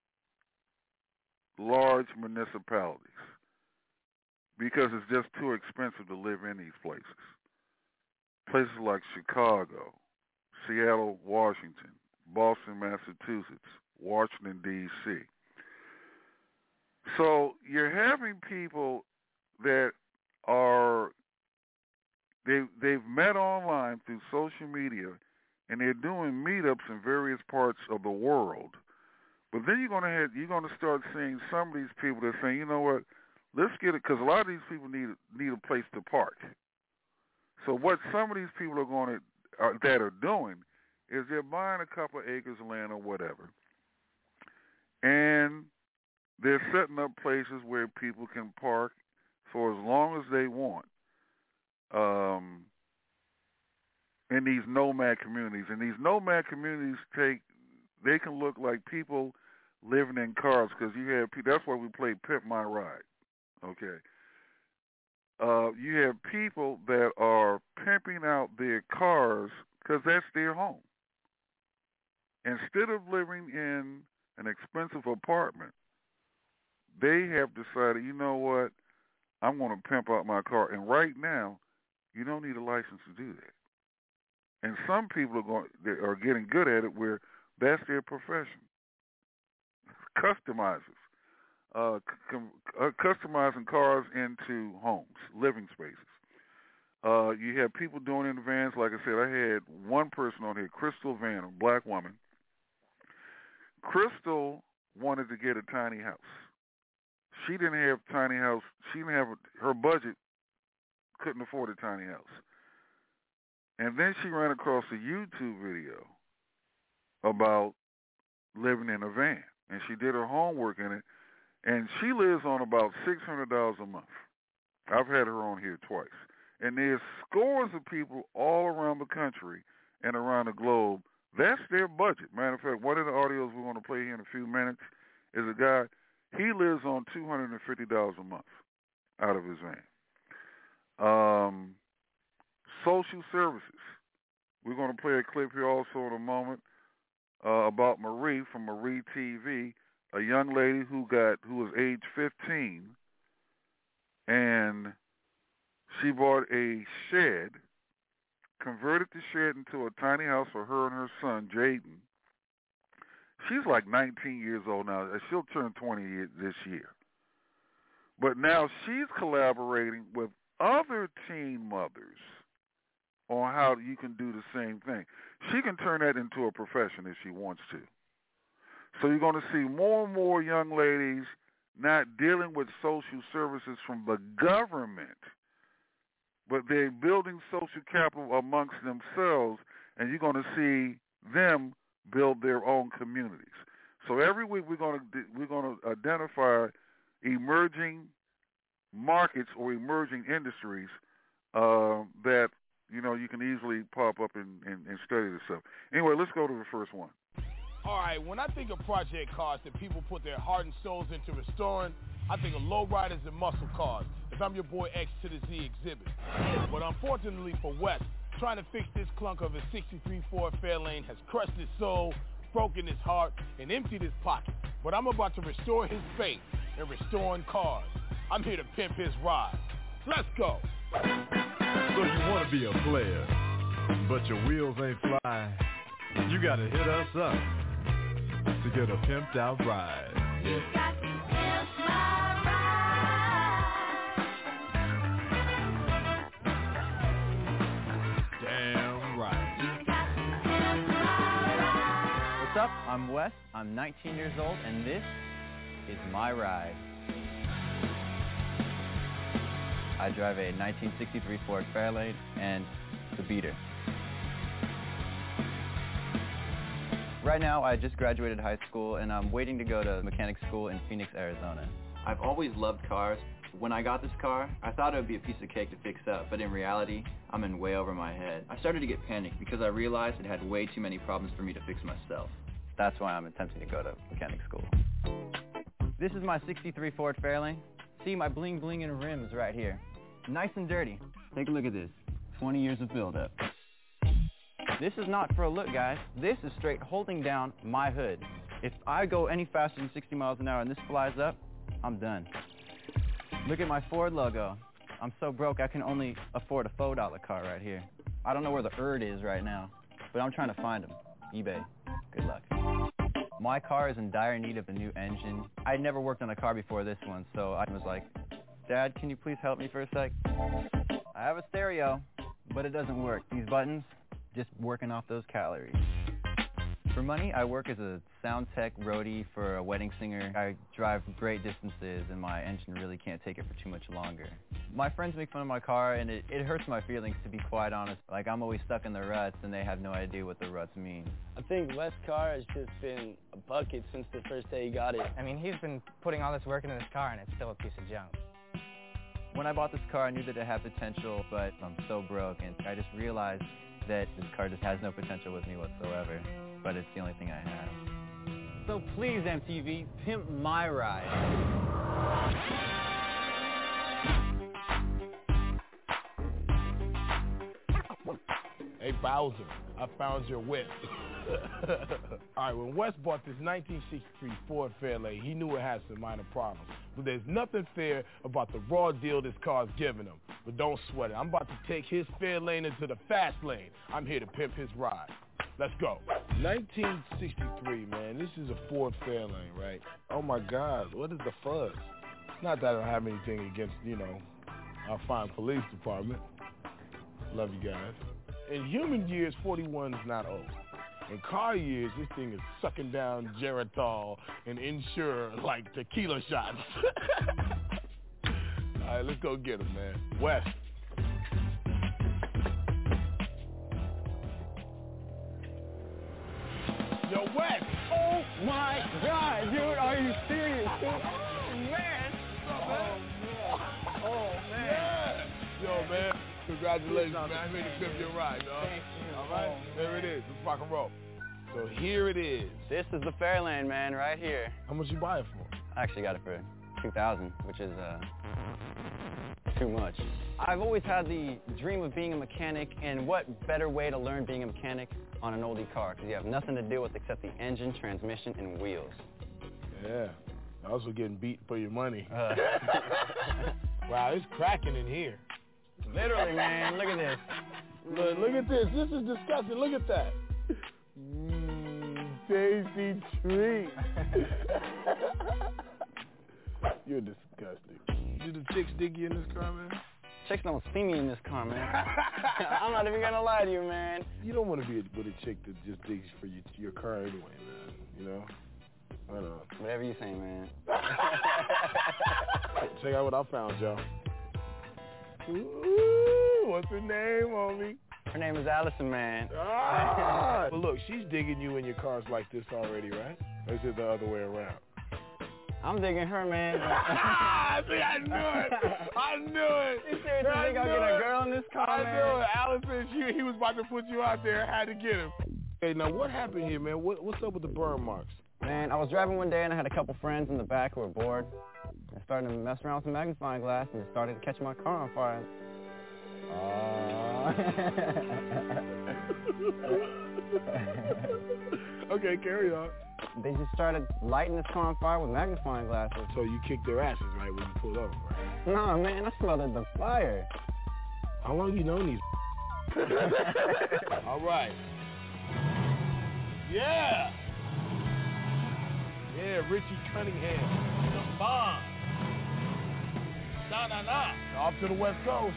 large municipalities because it's just too expensive to live in these places. Places like Chicago, Seattle, Washington, Boston, Massachusetts, Washington, D C. So you're having people that are They, they've met online through social media, and they're doing meetups in various parts of the world. But then you're going to have, you're going to start seeing some of these people that are saying, you know what, let's get it, because a lot of these people need need a place to park. So what some of these people are going to uh, that are doing is they're buying a couple of acres of land or whatever, and they're setting up places where people can park for as long as they want. Um, in these nomad communities. And these nomad communities take, they can look like people living in cars, because you have people, that's why we play Pimp My Ride, okay? Uh, you have people that are pimping out their cars because that's their home. Instead of living in an expensive apartment, they have decided, you know what, I'm going to pimp out my car. And right now, you don't need a license to do that. And some people are going, they are getting good at it where that's their profession. Customizers, uh, com, uh, customizing cars into homes, living spaces. Uh, you have people doing it in vans. Like I said, I had one person on here, Crystal Van, a black woman. Crystal wanted to get a tiny house. She didn't have a tiny house. She didn't have a, her budget. Couldn't afford a tiny house. And then she ran across a YouTube video about living in a van. And she did her homework in it. And she lives on about six hundred dollars a month. I've had her on here twice. And there's scores of people all around the country and around the globe. That's their budget. Matter of fact, one of the audios we're going to play here in a few minutes is a guy, he lives on two hundred fifty dollars a month out of his van. Um, social services. We're going to play a clip here also in a moment uh, about Marie from Marie T V, a young lady who got who was age fifteen, and she bought a shed, converted the shed into a tiny house for her and her son, Jaden. She's like nineteen years old now. She'll turn twenty this year. But now she's collaborating with other teen mothers on how you can do the same thing. She can turn that into a profession if she wants to. So you're going to see more and more young ladies not dealing with social services from the government, but they're building social capital amongst themselves, and you're going to see them build their own communities. So every week we're going to we're going to identify emerging markets or emerging industries uh, that you know you can easily pop up and, and, and study this stuff. Anyway, let's go to the first one. All right, when I think of project cars that people put their heart and souls into restoring, I think of lowriders and muscle cars, as I'm your boy X to the Z Exhibit. But unfortunately for Wes, trying to fix this clunk of his sixty-three Ford Fairlane has crushed his soul, broken his heart, and emptied his pocket. But I'm about to restore his faith in restoring cars. I'm here to pimp his ride. Let's go. So you want to be a player, but your wheels ain't fly. You got to hit us up to get a pimped out ride. You got to pimp my ride. Damn right. You got to pimp my ride. What's up? I'm Wes. I'm nineteen years old, and this is my ride. I drive a nineteen sixty-three Ford Fairlane and the Beater. Right now, I just graduated high school, and I'm waiting to go to mechanic school in Phoenix, Arizona. I've always loved cars. When I got this car, I thought it would be a piece of cake to fix up, but in reality, I'm in way over my head. I started to get panicked because I realized it had way too many problems for me to fix myself. That's why I'm attempting to go to mechanic school. This is my sixty-three Ford Fairlane. See my bling bling and rims right here. Nice and dirty. Take a look at this. twenty years of buildup. This is not for a look, guys. This is straight holding down my hood. If I go any faster than sixty miles an hour and this flies up, I'm done. Look at my Ford logo. I'm so broke I can only afford a four dollar car right here. I don't know where the E R D is right now, but I'm trying to find them. eBay. Good luck. My car is in dire need of a new engine. I'd never worked on a car before this one, so I was like, Dad, can you please help me for a sec? I have a stereo, but it doesn't work. These buttons, just working off those calories. For money, I work as a sound tech roadie for a wedding singer. I drive great distances, and my engine really can't take it for too much longer. My friends make fun of my car, and it, it hurts my feelings, to be quite honest. Like, I'm always stuck in the ruts, and they have no idea what the ruts mean. I think Wes' car has just been a bucket since the first day he got it. I mean, he's been putting all this work into this car, and it's still a piece of junk. When I bought this car, I knew that it had potential, but I'm so broke, and I just realized that this car just has no potential with me whatsoever, but it's the only thing I have. So please, M T V, pimp my ride. Hey, Bowser, I found your whip. All right, when Wes bought this nineteen sixty-three Ford Fairlane, he knew it had some minor problems. But there's nothing fair about the raw deal this car's giving him. But don't sweat it. I'm about to take his Fairlane into the fast lane. I'm here to pimp his ride. Let's go. nineteen sixty-three, man. This is a Ford Fairlane, right? Oh, my God. What is the fuzz? Not that I don't have anything against, you know, our fine police department. Love you guys. In human years, forty-one is not old. In car years, this thing is sucking down Geritol and Ensure like tequila shots. All right, let's go get him, man. Wes. Yo, Wes. Oh, my God, dude. Are you serious, dude? Man. Oh, man. Oh, man. Yeah. Yo, man. Congratulations, man. I made you pimp your ride, dog. Thank you. All right? There it is. Let's rock and roll. So here it is. This is the Fairlane, man, right here. How much you buy it for? I actually got it for two thousand dollars, which is uh, too much. I've always had the dream of being a mechanic, and what better way to learn being a mechanic on an oldie car, because you have nothing to deal with except the engine, transmission, and wheels. Yeah. Also getting beat for your money. Uh. Wow, it's cracking in here. Literally, man. Look at this. Look, look at this. This is disgusting. Look at that. Mmm, tasty treat. You're disgusting. Do the chicks dig you in this car, man? Chicks don't see me in this car, man. I'm not even gonna lie to you, man. You don't want to be with a chick that just digs for your, your car anyway, man. You know? I know. Whatever you say, man. Check out what I found, y'all. Ooh, what's her name, homie? Her name is Allison, man. Ah! But look, she's digging you in your cars like this already, right? Or is it the other way around? I'm digging her, man. See, I knew it. I knew it. You seriously I think I'll knew get a it. girl in this car, I man? knew it. Allison, she, he was about to put you out there. I had to get him. Hey, now what happened here, man? What, what's up with the burn marks? Man, I was driving one day and I had a couple friends in the back who were bored. I started to mess around with some magnifying glass and it started to catch my car on fire. Uh... okay, carry on. They just started lighting this car on fire with magnifying glasses. So you kicked their asses, right, when you pulled over, right? No, man, I smelled the fire. How long you known these? All right. Yeah. Yeah, Richie Cunningham. The bomb. Na na na. Off to the West Coast.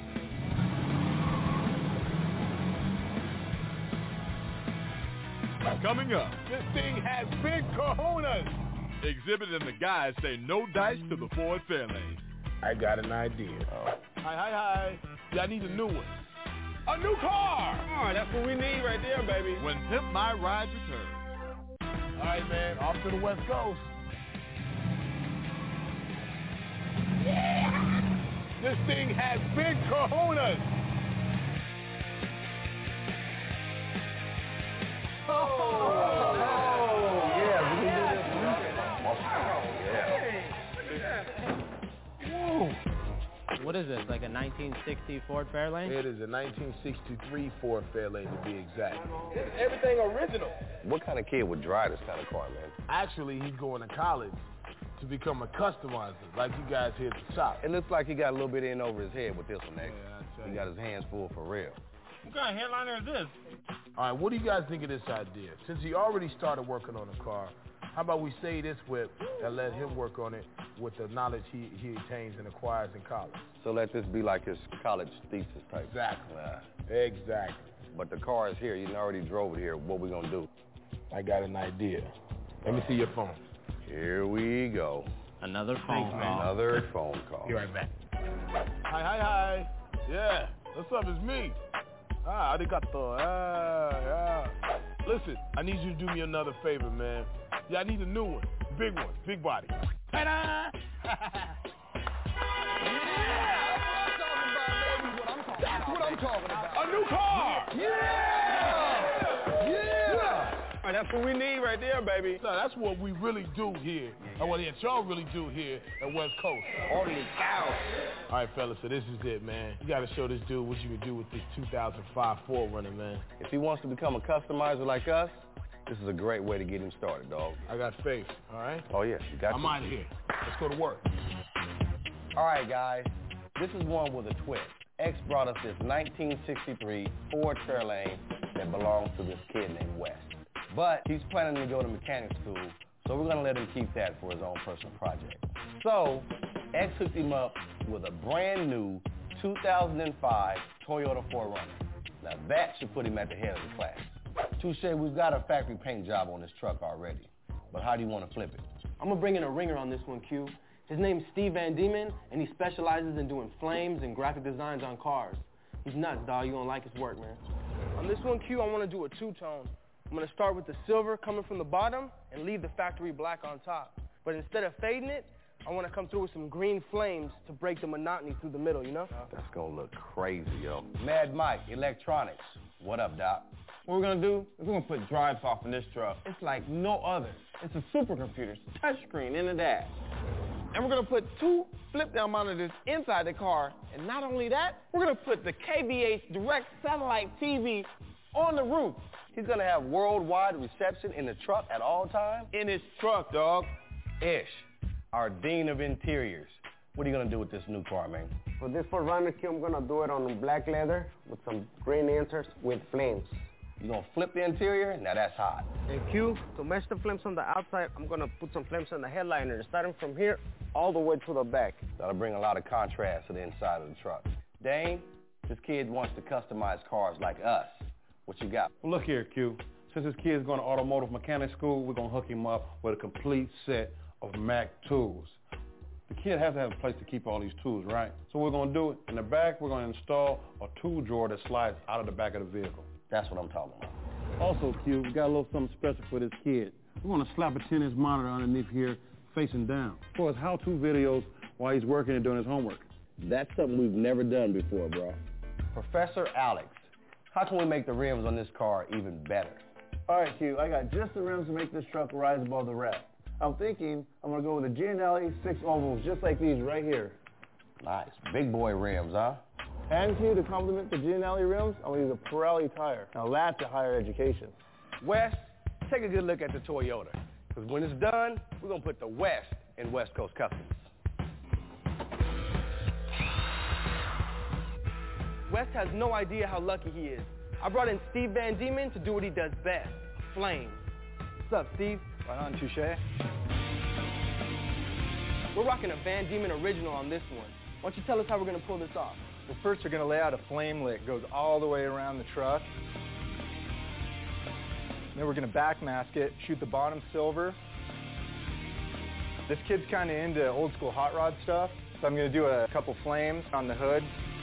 Coming up. This thing has big kahunas. Exhibit and the guys say no dice to the Ford Fairlane. I got an idea. Oh. Hi, hi, hi. Yeah, I need a new one. A new car! All right, that's what we need right there, baby. When Pimp My Ride returns. All right, man, off to the West Coast. Yeah! This thing has big kahunas. Oh, oh yeah, we can do this. Yeah. Whoa. What is this, like a nineteen sixty Ford Fairlane? It is a nineteen sixty-three Ford Fairlane to be exact. It's everything original. What kind of kid would drive this kind of car, man? Actually, he's going to college to become a customizer, like you guys here at the shop. It looks like he got a little bit in over his head with this one, X. Yeah, he got his hands full for real. What kind of headliner is this? All right, what do you guys think of this idea? Since he already started working on the car, how about we say this whip and let him work on it with the knowledge he, he attains and acquires in college? So let this be like his college thesis type. Exactly. Uh, exactly. But the car is here. You already drove it here. What we gonna do? I got an idea. Let me see your phone. Here we go. Another phone Thanks, call. Another phone call. Be right back. Hi, hi, hi. Yeah. What's up? It's me. Ah, arigato. Ah, yeah. Listen, I need you to do me another favor, man. Yeah, I need a new one. Big one. Big body. Ta-da! That's what I'm talking about. A new car! Yeah! Yeah! All right, that's what we need right there, baby. No, that's what we really do here. And what y'all really do here at West Coast. Holy cow. All right, fellas, so this is it, man. You got to show this dude what you can do with this two thousand five Ford Runner, man. If he wants to become a customizer like us, this is a great way to get him started, dog. I got faith, all right? Oh, yeah, you got I'm to. out of here. Let's go to work. All right, guys. This is one with a twist. X brought us this nineteen sixty-three Ford Fairlane that belongs to this kid named Wes. But he's planning to go to mechanic school, so we're going to let him keep that for his own personal project. So, X hooked him up with a brand new two thousand five Toyota four runner. Now that should put him at the head of the class. Touche, we've got a factory paint job on this truck already, but how do you want to flip it? I'm going to bring in a ringer on this one, Q. His name's Steve Van Diemen, and he specializes in doing flames and graphic designs on cars. He's nuts, dog. You're going to like his work, man. On this one, Q, I want to do a two-tone. I'm going to start with the silver coming from the bottom and leave the factory black on top. But instead of fading it, I want to come through with some green flames to break the monotony through the middle, you know? That's going to look crazy, yo. Mad Mike, Electronics. What up, Doc? What we're going to do is we're going to put drive off in this truck. It's like no other. It's a supercomputer, touchscreen in the dash. And we're going to put two flip-down monitors inside the car. And not only that, we're going to put the K B H direct satellite T V on the roof. He's going to have worldwide reception in the truck at all times? In his truck, dog. Ish, our Dean of Interiors. What are you going to do with this new car, man? For this Ford Runner, I'm going to do it on black leather with some green inserts with flames. You're going to flip the interior, now that's hot. And Q, to match the flames on the outside, I'm going to put some flames on the headliner, starting from here all the way to the back. That'll bring a lot of contrast to the inside of the truck. Dane, this kid wants to customize cars like us. What you got? Well, look here, Q. Since this kid's going to automotive mechanic school, we're going to hook him up with a complete set of Mac tools. The kid has to have a place to keep all these tools, right? So we're going to do it. In the back, we're going to install a tool drawer that slides out of the back of the vehicle. That's what I'm talking about. Also, Q, we got a little something special for this kid. We're going to slap a ten inch monitor underneath here, facing down, for his how-to videos while he's working and doing his homework. That's something we've never done before, bro. Professor Alex, how can we make the rims on this car even better? All right, Q, I got just the rims to make this truck rise above the rest. I'm thinking I'm going to go with a Gianelli six ovals, just like these right here. Nice. Big boy rims, huh? And Q, to complement the Gianelli rims, I'm going to use a Pirelli tire. Now that's a higher education. Wes, take a good look at the Toyota. Because when it's done, we're going to put the West in West Coast Customs. West has no idea how lucky he is. I brought in Steve Van Diemen to do what he does best, flames. What's up, Steve? Right on, touche. We're rocking a Van Diemen original on this one. Why don't you tell us how we're going to pull this off? Well, first we're going to lay out a flame lit. Goes all the way around the truck. Then we're going to back mask it, shoot the bottom silver. This kid's kind of into old school hot rod stuff, so I'm going to do a couple flames on the hood.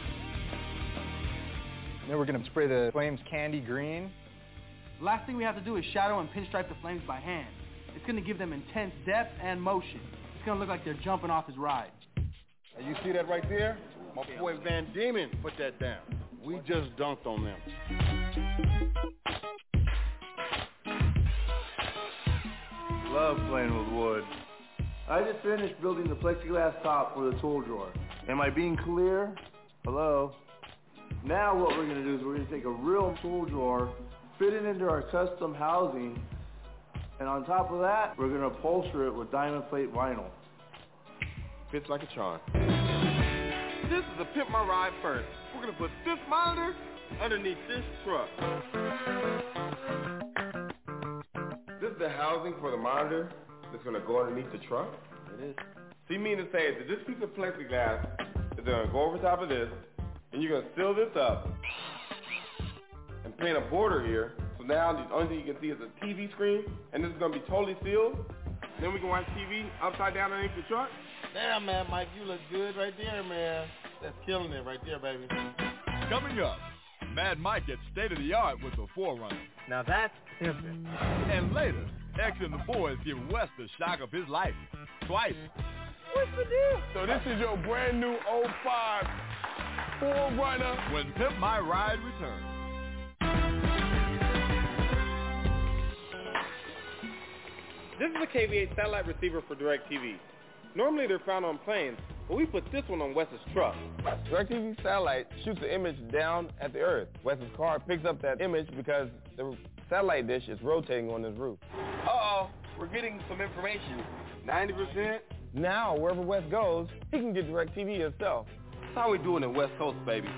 Then we're going to spray the flames candy green. The last thing we have to do is shadow and pinstripe the flames by hand. It's going to give them intense depth and motion. It's going to look like they're jumping off his ride. You see that right there? My boy Van Diemen put that down. We just dunked on them. Love playing with wood. I just finished building the plexiglass top for the tool drawer. Am I being clear? Hello? Now what we're going to do is we're going to take a real tool drawer, fit it into our custom housing, and on top of that, we're going to upholster it with diamond plate vinyl. Fits like a charm. This is a Pimp My Ride first. We're going to put this monitor underneath this truck. This is the housing for the monitor that's going to go underneath the truck? It is. So you mean to say that this piece of plexiglass is going to go over top of this, and you're going to seal this up and paint a border here, so now the only thing you can see is a T V screen, and this is going to be totally sealed? Then we can watch T V upside down underneath the truck? Damn, man, Mike, you look good right there, man. That's killing it right there, baby. Coming up, Mad Mike gets state-of-the-art with the four runner. Now that's pimping. And later, X and the boys give West the shock of his life. Twice. What's the deal? So this is your brand new oh five four runner. When Pimp My Ride returns. This is a K V eight satellite receiver for DirecTV. Normally they're found on planes, but we put this one on Wes's truck. DirecTV satellite shoots the image down at the earth. Wes's car picks up that image because the satellite dish is rotating on his roof. Uh-oh, we're getting some information. ninety percent? Now, wherever Wes goes, he can get DirecTV himself. That's how we do it in West Coast, baby.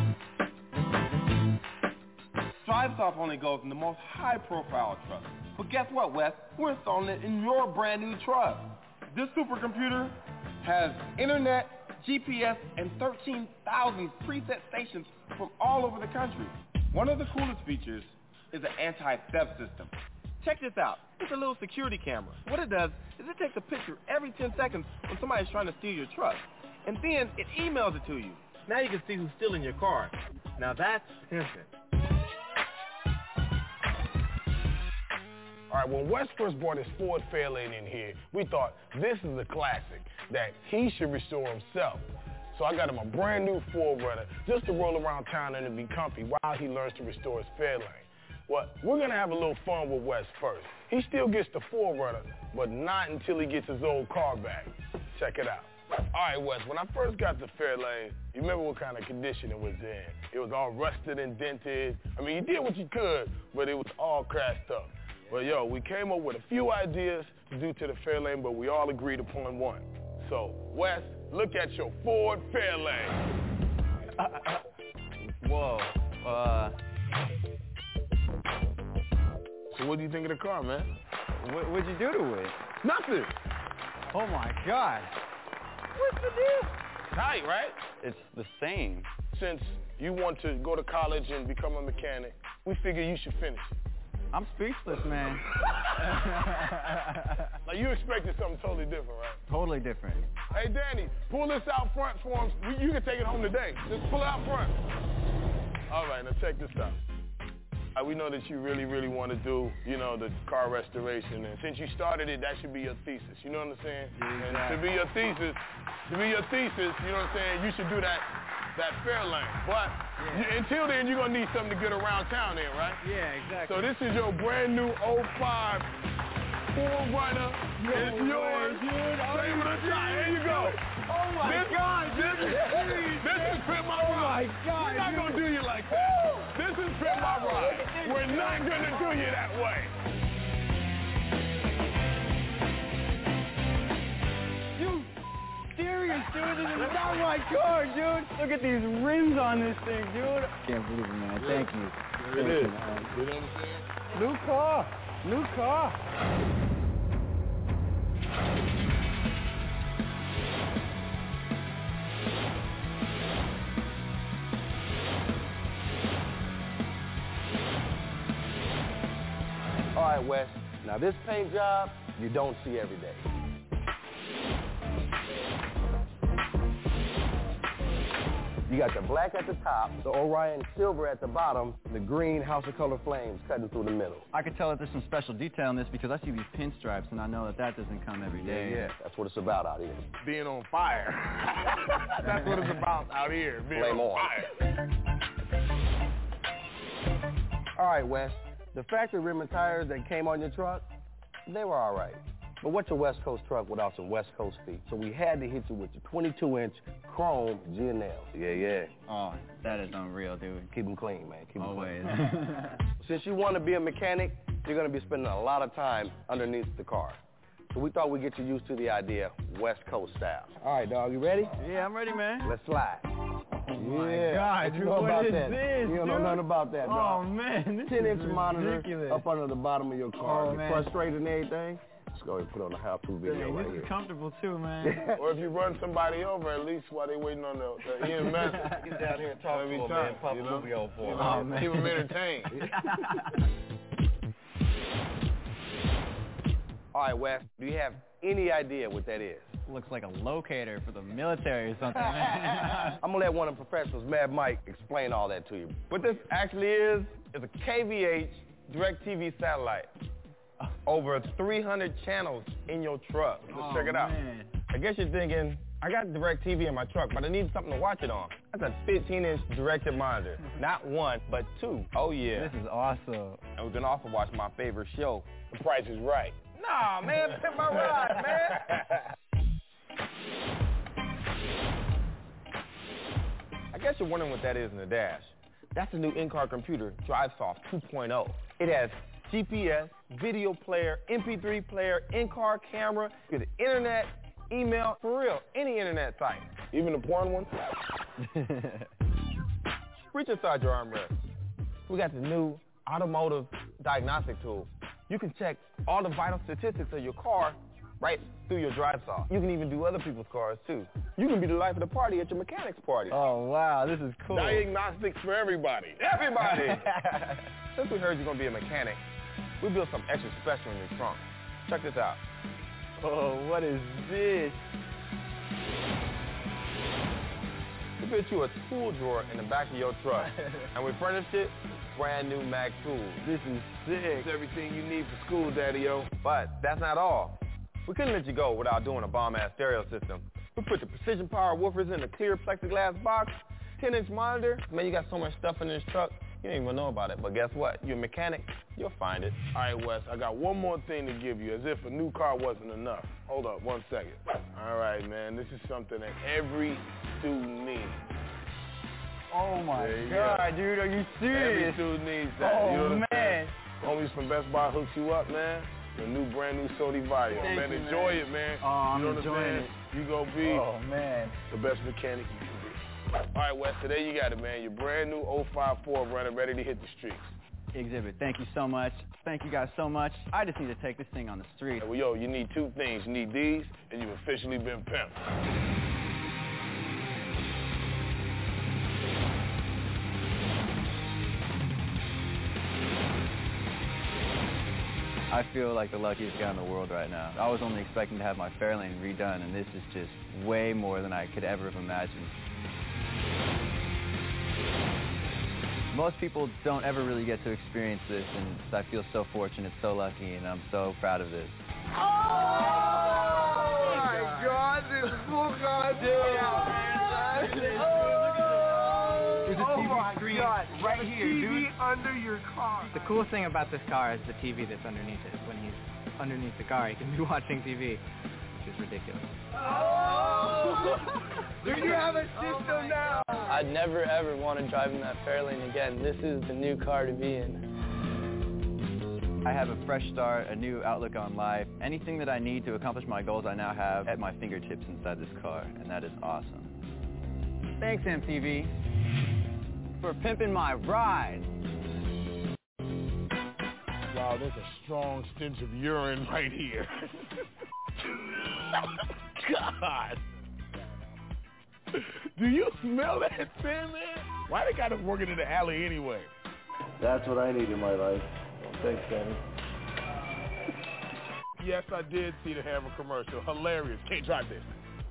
DriveSoft only goes in the most high-profile trucks. But guess what, Wes? We're installing it in your brand new truck. This supercomputer has internet, G P S, and thirteen thousand preset stations from all over the country. One of the coolest features is an anti-theft system. Check this out. It's a little security camera. What it does is it takes a picture every ten seconds when somebody's trying to steal your truck. And then it emails it to you. Now you can see who's stealing your car. Now that's pimping. All right, when Wes first brought his Ford Fairlane in here, we thought this is a classic that he should restore himself. So I got him a brand new four runner just to roll around town and to be comfy while he learns to restore his Fairlane. Well, we're gonna have a little fun with Wes first. He still gets the four runner, but not until he gets his old car back. Check it out. All right, Wes, when I first got the Fairlane, you remember what kind of condition it was in. It was all rusted and dented. I mean, you did what you could, but it was all crashed up. But yo, we came up with a few ideas to do to the Fairlane, but we all agreed upon one. So, Wes, look at your Ford Fairlane. Whoa, uh... what do you think of the car, man? What, what'd you do to it? Nothing. Oh my God. What's the deal? Tight, right? It's the same. Since you want to go to college and become a mechanic, we figure you should finish it. I'm speechless, man. Like, you expected something totally different, right? Totally different. Hey, Danny, pull this out front for him. You can take it home today. Just pull it out front. All right, now check this out. Uh, we know that you really, really want to do, you know, the car restoration. And since you started it, that should be your thesis. You know what I'm saying? Yeah, and to be your thesis, to be your thesis, you know what I'm saying, you should do that that Fairlane. But yeah. you, until then, you're going to need something to get around town in, right? Yeah, exactly. So this is your brand new oh five four runner. No it's way, yours. dude. Same with a shot. Here you go. Oh my this, God. This is this is Pimp My Oh Ride. my God. We're not dude. going to do you like that. This is Pimp My Ride. We're not going to do you that way. You serious, dude? This is not my car, dude. Look at these rims on this thing, dude. Can't believe it, man. Thank you. It Thank is. you, man. You know what I'm saying? New car. New car. All right, Wes. Now this paint job, you don't see every day. You got the black at the top, the Orion silver at the bottom, the green House of Color flames cutting through the middle. I could tell that there's some special detail in this because I see these pinstripes, and I know that that doesn't come every day. Yeah, yeah. That's what it's about out here. Being on fire. That's what it's about out here. Being Flame on on. fire. All right, Wes. The factory rim and tires that came on your truck, they were all right. But what's a West Coast truck without some West Coast feet? So we had to hit you with the twenty-two inch chrome G and L. Yeah, yeah. Oh, that is unreal, dude. Keep them clean, man. Keep them Always. clean. Since you want to be a mechanic, you're going to be spending a lot of time underneath the car. So we thought we'd get you used to the idea West Coast style. All right, dog, you ready? Yeah, I'm ready, man. Let's slide. Oh my yeah. God, you dude, know what about is that. this, You don't know dude? nothing about that, dog. Oh, man, this ten inch is monitor ridiculous. up under the bottom of your car. Oh, You're man. frustrated and everything. Let's go ahead and put on the how-to video Dang, right this here. is comfortable too, man. Or if you run somebody over, at least while they waiting on the, the E M S. Get down here and talk to him, man. Pop a movie on for him. Oh, man. Keep them entertained. All right, Wes, do you have any idea what that is? Looks like a locator for the military or something, man. I'm going to let one of the professionals, Mad Mike, explain all that to you. What this actually is, is a K V H DirecTV satellite. Over three hundred channels in your truck. Let's Oh, check it out. man. I guess you're thinking, I got DirecTV in my truck, but I need something to watch it on. That's a fifteen inch directed monitor. Not one, but two. Oh, yeah. This is awesome. And we can also watch my favorite show. The Price is Right. Nah, man, Pimp My Ride, man. I guess you're wondering what that is in the dash. That's the new in-car computer, DriveSoft two point oh. It has G P S, video player, M P three player, in-car camera, the internet, email, for real, any internet site. Even the porn one? Reach inside your armrest. We got the new automotive diagnostic tool. You can check all the vital statistics of your car right through your DriveSoft. You can even do other people's cars, too. You can be the life of the party at your mechanic's party. Oh, wow, this is cool. Diagnostics for everybody. Everybody! Since we heard you're going to be a mechanic, we built something extra special in your trunk. Check this out. Oh, what is this? We built you a tool drawer in the back of your truck, and we furnished it brand new Mac tools. This is sick. It's everything you need for school, Daddy-O. But that's not all. We couldn't let you go without doing a bomb-ass stereo system. We put the precision power woofers in the clear plexiglass box, ten inch monitor. Man, you got so much stuff in this truck, you don't even know about it. But guess what? You're a mechanic, you'll find it. All right, Wes, I got one more thing to give you, as if a new car wasn't enough. Hold up, one second. All right, man, this is something that every student needs. Oh, my There you God, go. dude, are you Every serious? student needs that. Oh, you know what I'm man. saying? Homies from Best Buy hooks you up, man. The new brand new Sony Vario. Thank man, you, enjoy man. it, man. Oh, I'm you know what enjoying I'm saying? it. You go be Oh, man. the best mechanic you can be. All right, Wes, so there you got it, man. Your brand new oh five four runner ready to hit the streets. Exhibit, thank you so much. Thank you guys so much. I just need to take this thing on the street. Well, yo, you need two things. You need these, and you've officially been pimped. I feel like the luckiest guy in the world right now. I was only expecting to have my Fairlane redone, and this is just way more than I could ever have imagined. Most people don't ever really get to experience this, and I feel so fortunate, so lucky, and I'm so proud of this. Oh my God, this book on There's a oh T V my screen God. right a here, T V dude. under your car. The coolest thing about this car is the T V that's underneath it. When he's underneath the car, he can be watching T V, which is ridiculous. Oh! Do you have a system oh now? I'd never ever want to drive in that Fairlane again. This is the new car to be in. I have a fresh start, a new outlook on life. Anything that I need to accomplish my goals, I now have at my fingertips inside this car, and that is awesome. Thanks, M T V, for pimping my ride. Wow, there's a strong stench of urine right here. God. Do you smell that sin, man? Why they got us working in the alley anyway? That's what I need in my life. Thanks, Danny. Yes, I did see the Hammer commercial. Hilarious. Can't drive this.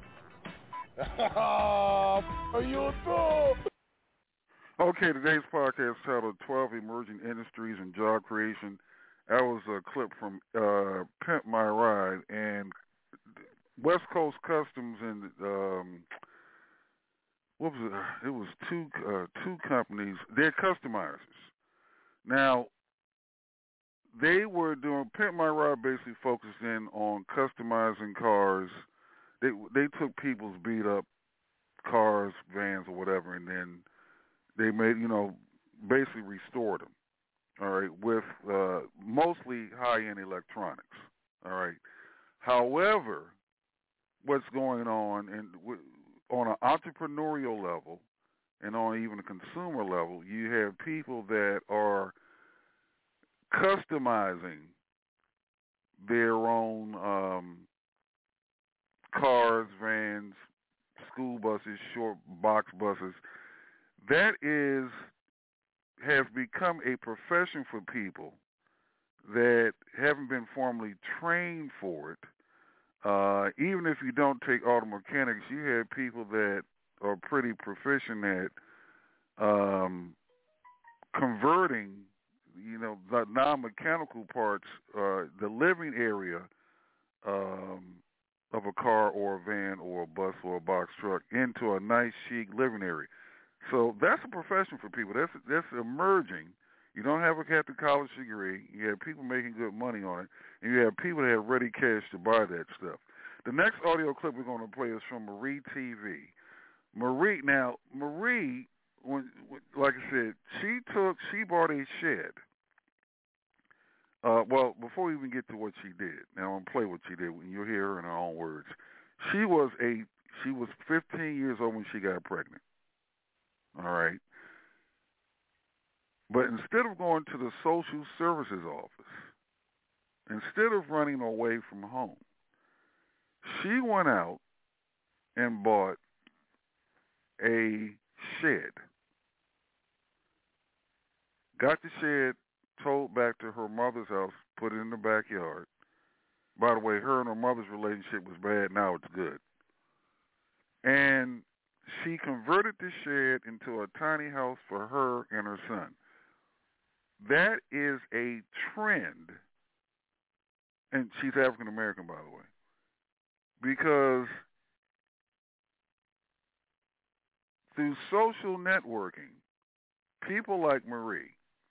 Oh, are you a fool? Okay, today's podcast is titled twelve Emerging Industries and Job Creation. That was a clip from uh, Pimp My Ride, and West Coast Customs and um, what was it? It was two uh, two companies. They're customizers. Now, they were doing Pimp My Ride. Basically, focused in on customizing cars. They they took people's beat up cars, vans, or whatever, and then they made you know basically restored them. All right, with uh, mostly high-end electronics. All right. However, what's going on and on an entrepreneurial level and on even a consumer level, you have people that are customizing their own um, cars, vans, school buses, short box buses. That is has become a profession for people that haven't been formally trained for it. Uh, even if you don't take auto mechanics, you have people that are pretty proficient at um, converting, you know, the non-mechanical parts, uh, the living area um, of a car or a van or a bus or a box truck into a nice, chic living area. So that's a profession for people. That's that's emerging. You don't have a Catholic college degree. You have people making good money on it, and you have people that have ready cash to buy that stuff. The next audio clip we're going to play is from Marie T V. Marie, now Marie, when, like I said, she took, she bought a shed. Uh, well, before we even get to what she did, now I'm going to play what she did. When you'll hear her in her own words, she was a she was fifteen years old when she got pregnant. All right. But instead of going to the social services office, instead of running away from home, she went out and bought a shed. Got the shed, towed back to her mother's house, put it in the backyard. By the way, her and her mother's relationship was bad. Now it's good. And she converted the shed into a tiny house for her and her son. That is a trend, and she's African American, by the way, because through social networking, people like Marie,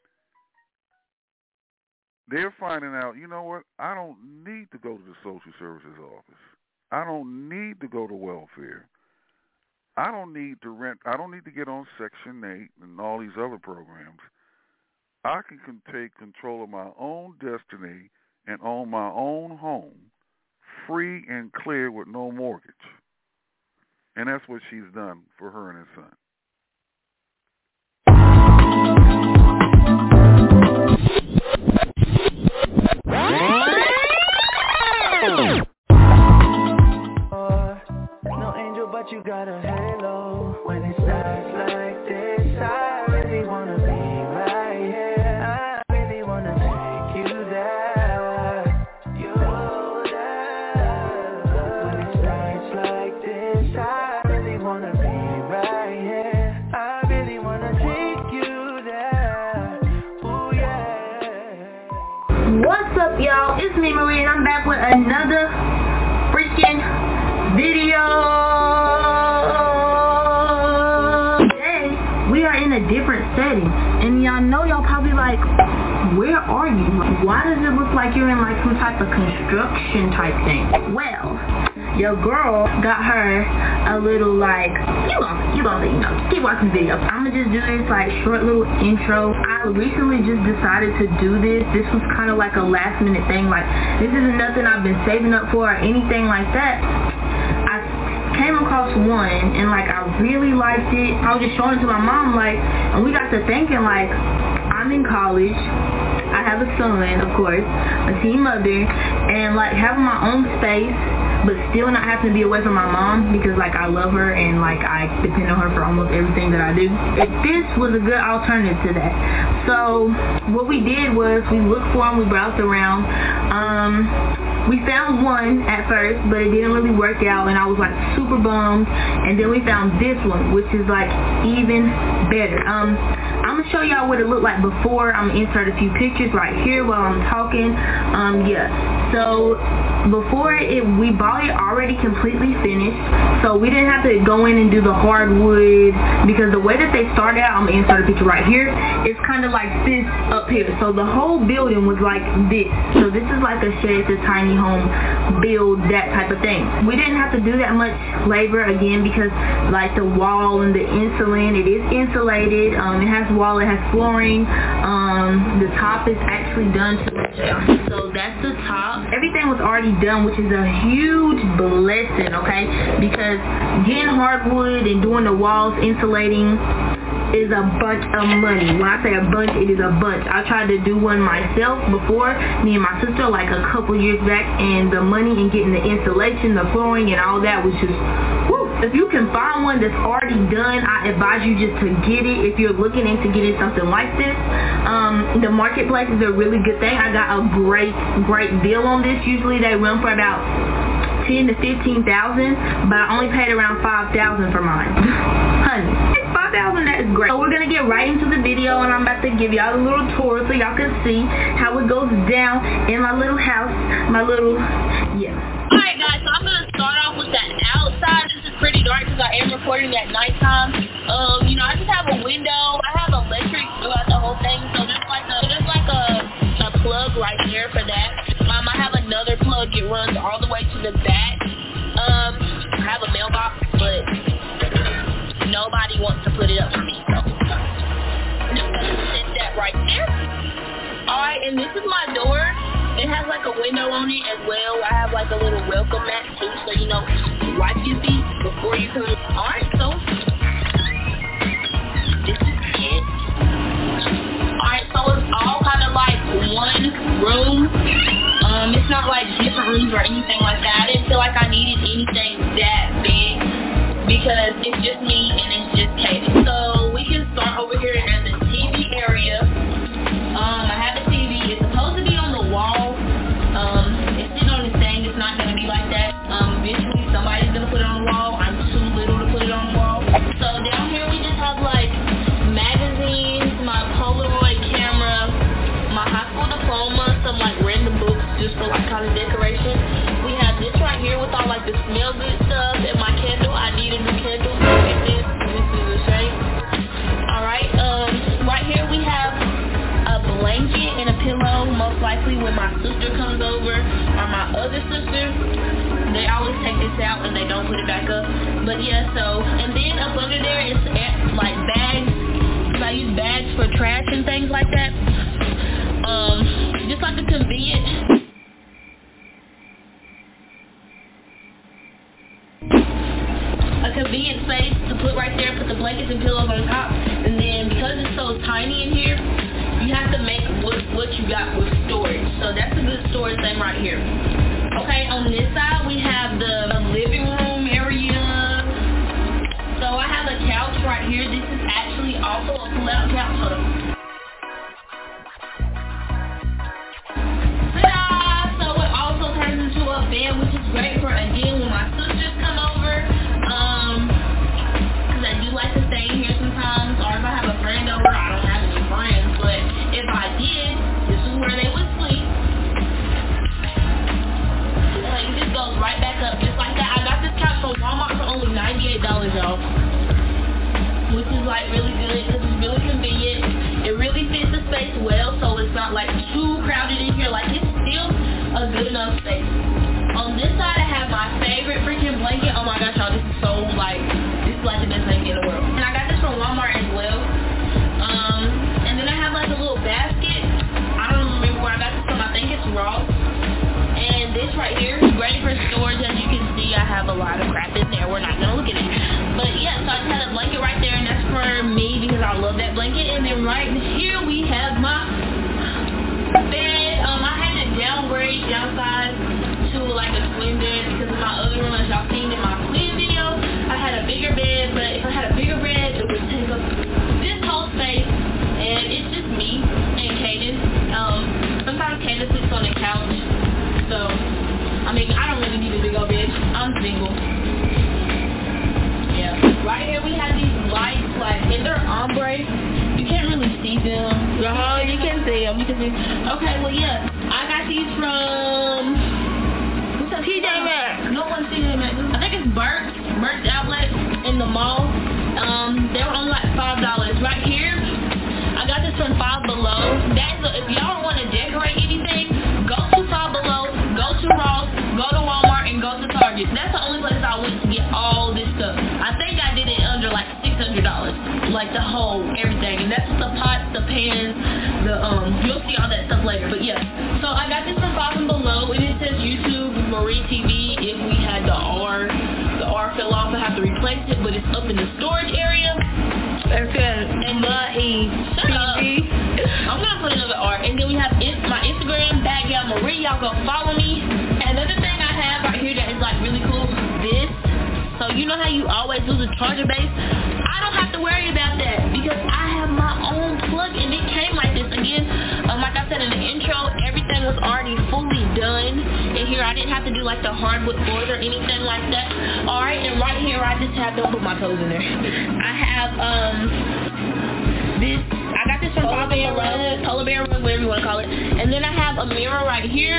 they're finding out, you know what, I don't need to go to the social services office. I don't need to go to welfare. I don't need to rent. I don't need to get on Section eight and all these other programs. I can, can take control of my own destiny and own my own home, free and clear with no mortgage. And that's what she's done for her and her son. up, y'all? It's me, Marie, and I'm back with another freaking video. Today, we are in a different setting, and y'all know y'all probably like, where are you? Why does it look like you're in like some type of construction type thing? Well, your girl got her a little like, you gonna, you gonna, you know, keep watching the video. I'ma just do this like short little intro. I recently just decided to do this. This was kind of like a last minute thing. Like, this isn't nothing I've been saving up for or anything like that. I came across one and like I really liked it. I was just showing it to my mom, like, and we got to thinking, like, I'm in college. I have a son, of course, a teen mother, and like having my own space, but still not having to be away from my mom because like I love her and like I depend on her for almost everything that I do. If this was a good alternative to that. So what we did was we looked for them, we browsed around. Um, we found one at first, but it didn't really work out and I was like super bummed. And then we found this one, which is like even better. Um, I'm gonna show y'all what it looked like before. I'm gonna insert a few pictures right here while I'm talking. Um, yeah. So before it, we bought it already completely finished, so we didn't have to go in and do the hardwood because the way that they started out, I'm gonna insert a picture right here. It's kind of like this up here. So the whole building was like this. So this is like a shed, a tiny home build, that type of thing. We didn't have to do that much labor again because like the wall and the insulin, it is insulated. Um, it has wall, it has flooring. Um, the top is actually done to it. So that's the top. Everything was already done, which is a huge blessing, okay? Because getting hardwood and doing the walls, insulating, is a bunch of money. When I say a bunch, it is a bunch. I tried to do one myself before, me and my sister, like a couple years back, and the money in getting the insulation, the flooring, and all that was just, woo. If you can find one that's already done, I advise you just to get it if you're looking into getting something like this. Um, the marketplace is a really good thing. I got a great, great deal on this. Usually they run for about ten to fifteen thousand, but I only paid around five thousand for mine. Honey, five thousand, that is great. So we're gonna get right into the video, and I'm about to give y'all a little tour so y'all can see how it goes down in my little house, my little, yeah. Alright guys, so I'm gonna start off with that outside. This is pretty dark because I am recording at nighttime. Um, you know, I just have a window. I have electric throughout the whole thing, so there's like a there's like a a plug right there for that. Um, I have another plug. It runs all the way to the back. Um, I have a mailbox, but nobody wants to put it up for me, so sit that right there. Alright, and this is my door. It has like a window on it as well. I have like a little welcome mat too, so you know, wipe your feet before you come in. Alright, so this is it. Alright, so it's all kind of like one room. Um, it's not like different rooms or anything like that. I didn't feel like I needed anything that big because it's just me and it's just Katie. So we can start over here in the T V area. Um, I have a T V. It's supposed to be on the wall. Um, it's sitting on the stand. It's not going to be like that. Um, eventually somebody's going to put it on the wall. I'm too little to put it on the wall. So down here we just have like magazines, my Polaroid camera, my high school diploma, some like random books just for like kind of decoration. We have this right here with all like the smell good stuff and my candle. I need a new candle. This, this is a shame. Alright, um, right here we have a blanket and a pillow. Most likely when my sister comes over or my other sister, they always take this out and they don't put it back up. But yeah, so, and then up under there is like bags. So I use bags for trash and things like that. Um, just like a convenient a convenient space to put right there, put the blankets and pillows on top, and then because it's so tiny in here, you have to make what, what you got with storage. So that's a good storage thing right here. Okay, on this side we have the living room area. So I have a couch right here. This is actually also a pull-out couch. Hold on. So it also turns into a bed, which is great for, again, when my sisters come over. Um, because I do like to stay in here sometimes, or if I have a friend over, I don't have any friends, but if I did, this is where they would sleep. I love that blanket. And then right here we have my bed. Um, I had to downgrade, downsize to like a twin bed because of my other one, as y'all seen in my twin video. I had a bigger bed, but if I had a bigger bed, it would take up this whole space. And it's just me and Kaden. Um, sometimes Kaden sits on the couch. So, I mean, I don't really need a big old bed. I'm single. Yeah. Right here we have these lights, like, and they're ombre. You can't really see them. Oh, you can see them. You can see. Okay, well, yeah. I got these from T J Maxx. No one's T J Maxx. I think it's Burt's, Burt's Outlet in the mall. Um, they were only like five dollars. Right here, I got this from Five Below. That's a, if y'all want to decorate anything, go to Five Below, go to Ross, go to Walmart, and go to Target. That's the only place I went to get all this stuff. I think I did it under like six hundred dollars, like the whole everything. And that's the pots, the pans, the um. You'll see all that stuff later. But yeah, so I got this from Five Below, and it says YouTube Marie T V. If we had the R, the R fell off, I have to replace it, but it's up in the storage area. That's good. And Marie T V. I'm gonna put another R. And then we have in, my Instagram, Bad Gal Marie. Y'all go follow me. And another thing I have right here that is like really cool, this. So you know how you always lose a charger base? I don't have to worry about that because I have my own plug and it came like this. Again, um, like I said in the intro, everything was already fully done. And here I didn't have to do like the hardwood floors or anything like that. Alright, and right here I just have, don't put my toes in there. I have um this, I got this from Polar Bear Rug, Polar Bear Rug, whatever you want to call it. And then I have a mirror right here.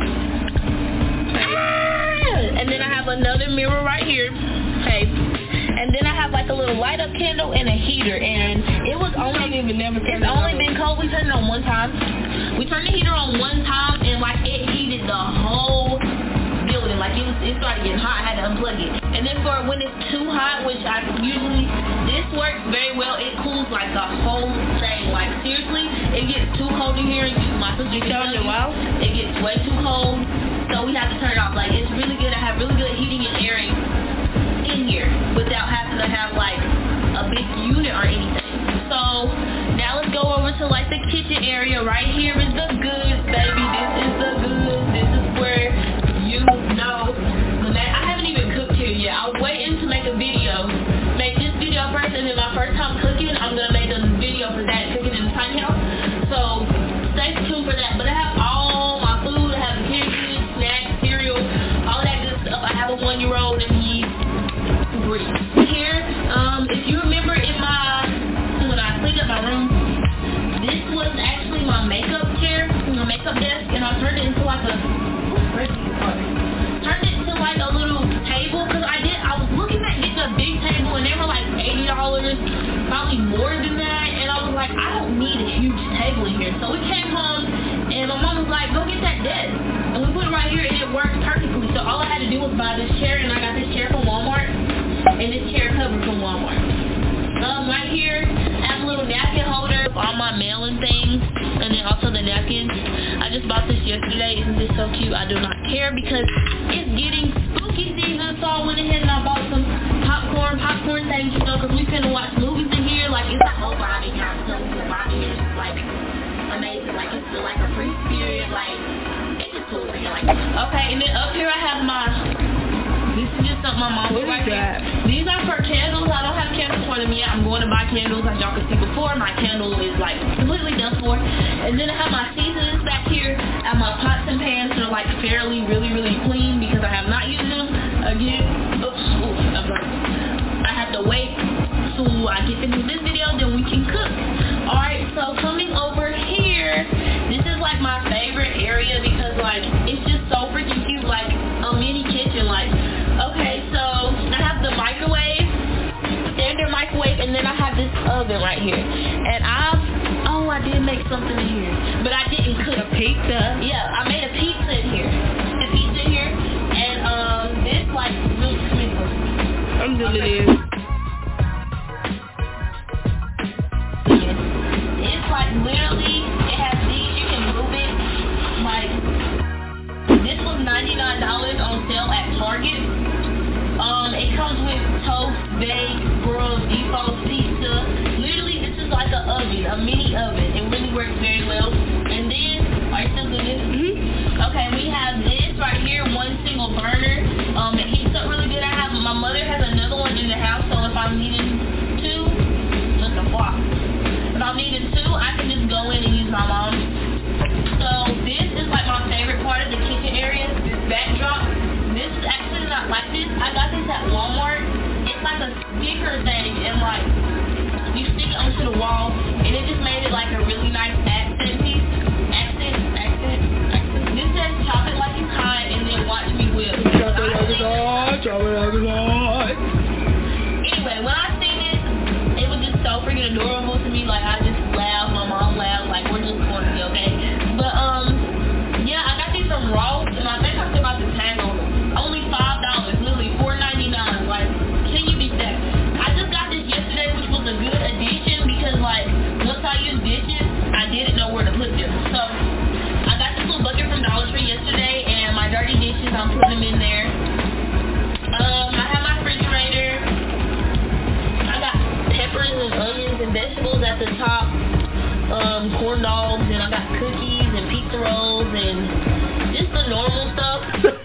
And then I have another mirror right here. Hey. And then I have like a little light up candle and a heater, and it was only even never it's only been cold. We turned it on one time. We turned the heater on one time and like it heated the whole building. Like it was it started getting hot. I had to unplug it. And then for when it's too hot, which I usually this works very well, it cools like the whole thing. Like seriously, it gets too cold in here. My sister tells you, wow, it gets way too cold. So we have to turn it off. Like it's really good. I have really good heating and airing in here without having to have like a big unit or anything. So now let's go over to like the kitchen area. Right here is the goods, baby. This is the goods. This is where you know. I haven't even cooked here yet. I was waiting to make a video. Make this video first, and then my first time cooking, I'm gonna make a video for that, cooking in the tiny house. So stay tuned for that. But I have all my food. I have the canned goods, snacks, cereal, all that good stuff. I have a one-year-old and he's three. Here, um, if you remember in my when I cleaned up my room, this was actually my makeup chair, my makeup desk, and I turned it into like a turned it into like a little table because I did. I was looking at getting a big table and they were like eighty dollars, probably more than that. And I was like, I don't need a huge table in here. So we came home and my mom was like, go get that desk. And we put it right here and it worked perfectly. So all I had to do was buy this chair, and I got this chair from Walmart and this chair cover from Walmart. Um, right here, I have a little napkin holder with all my mailing things, and then also the napkins. I just bought this yesterday. Isn't this so cute? I do not care because it's getting spooky season, so I went ahead and I bought some popcorn, popcorn things, you know, because we finna watch movies in here. Like, it's a whole body now, so the body is, like, amazing. Like, it's like a free spirit, like, it's just cool in here. Like, okay, and then up here I have my... This is just something my mom would like. These are for candles. I don't have candles for them yet. I'm going to buy candles. As y'all can see before, my candle is like completely done for. And then I have my seasonings back here. I have my pots and pans that are like fairly, really, really clean because I have not used them. Again, oops, oops, I'm sorry. I have to wait till I get into this video, then we can cook. Alright, so coming over here, this is like my favorite area because like it's just so freaking cute, like a mini kitchen, like. Okay, so I have the microwave, standard microwave, and then I have this oven right here. And I, oh, I did make something in here, but I didn't cook a pizza. Yeah, I made a pizza in here, a pizza in here, and um, this like really sweet. I'm doing it. It's like literally, it has these. You can move it. Like this was ninety-nine dollars on sale at Target. Um, it comes with toast, baked, grilled, default pizza. Literally, this is oven, a mini oven. It really works very well. And then, are you still doing this? Mm-hmm. Okay, we have this right here, one single burner. Um, it heats up really good. I have, my mother has another one in the house, so if I'm needing two, just a block. If I'm needing two, I can just go in and use my mom's. So this is like my favorite part of the kitchen area, this backdrop. This is actually not like this. I got this at Walmart. It's like a sticker thing, and like you stick it onto the wall, and it just made it like a really nice accent piece. Accent, accent, accent. This says chop it like it's hot, and then watch me whip. Chop it like it's hot, chop it like it's hot. Anyway, when I seen it, it was just so freaking adorable to me. Like I just laughed, my mom laughed, like we're just corny, okay? But um, yeah, I got these from Ross, and I think I still got the tag on them. Only five dollars, literally four ninety-nine. Like, can you beat that? I just got this yesterday, which was a good addition because, like, once I use dishes, I didn't know where to put them. So I got this little bucket from Dollar Tree yesterday, and my dirty dishes, I'm putting them in there. Um, I have my refrigerator. I got peppers and onions and vegetables at the top. Um, corn dogs, and I got cookies and pizza rolls and just the normal stuff.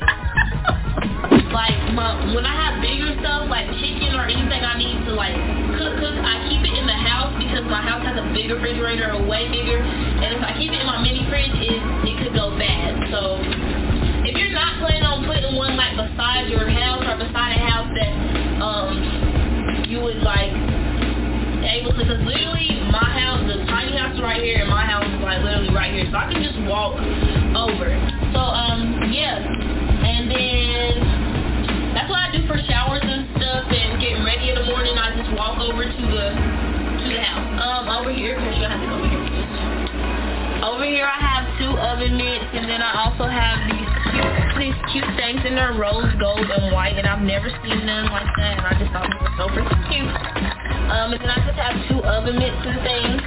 Like my, when I have bigger stuff like chicken or anything I need to like cook, cook, I keep it in the house because my house has a big refrigerator, or way bigger. And if I keep it in my mini fridge, it it could go bad. So if you're not planning on putting one like beside your house or beside a house that um you would like able to, because literally my house, the tiny house right here, and my house is like literally right here, so I can just walk over. So um yeah, and then that's what I do for showers and stuff and getting ready in the morning. I just walk over to the to the house. Um over here, because you have to go over here. Over here I have two oven mitts, and then I also have these cute these cute things in there, rose gold and white, and I've never seen none like that, and I just thought it was so freaking cute. Um, and then I just have two oven mitts and things.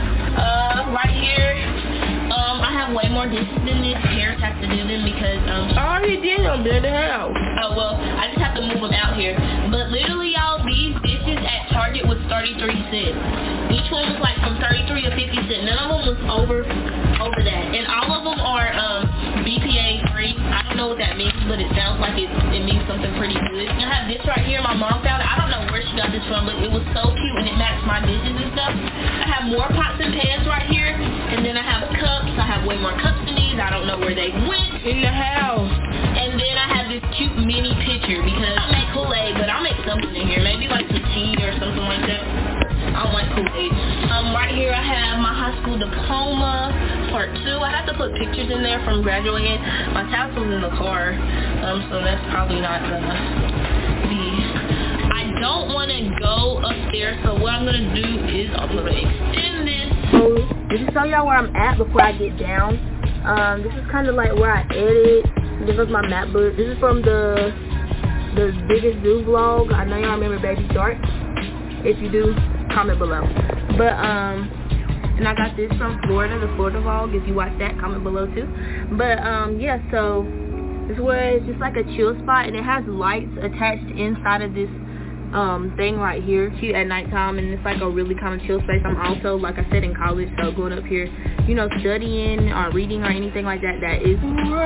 Uh, right here, um, I have way more dishes than this. Parents have to do them because, um, I already did them, they're in the house. Oh, well, I just have to move them out here. But literally, y'all, these dishes at Target was thirty-three cents. Each one was like from thirty-three to fifty cents. None of them was over, over that. And all of them are, um, B P A free. I don't know what that means, but it sounds like it, it means something pretty good. I have this right here, my mom found it. I don't know where she got this from, but it was so cute and it matched my dishes and stuff. I have more pots and pans right here, and then I have cups. I have way more cups than these. I don't know where they went in the house. And then I have this cute mini pitcher because I make Kool-Aid, but I'll make something in here, maybe like some tea or something like that. I don't like Kool-Aid. Um, right here I have my high school diploma, part two. I have to put pictures in there from graduating. My tassel's in the car, um, so that's probably not gonna be. I don't want to go upstairs, so what I'm gonna do is I'm gonna extend this. So this is show y'all where I'm at before I get down. Um, this is kind of like where I edit. This is my map book. This is from the the Biggest Zoo vlog. I know y'all remember Baby Shark. If you do, comment below. But um, and I got this from Florida, the Florida vlog. If you watch that, comment below too. But um, yeah, so this is where it's just like a chill spot, and it has lights attached inside of this um thing right here. Cute at nighttime, and it's like a really kind of chill space. I'm also, like I said, in college, so going up here, you know, studying or reading or anything like that, that is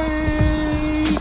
great.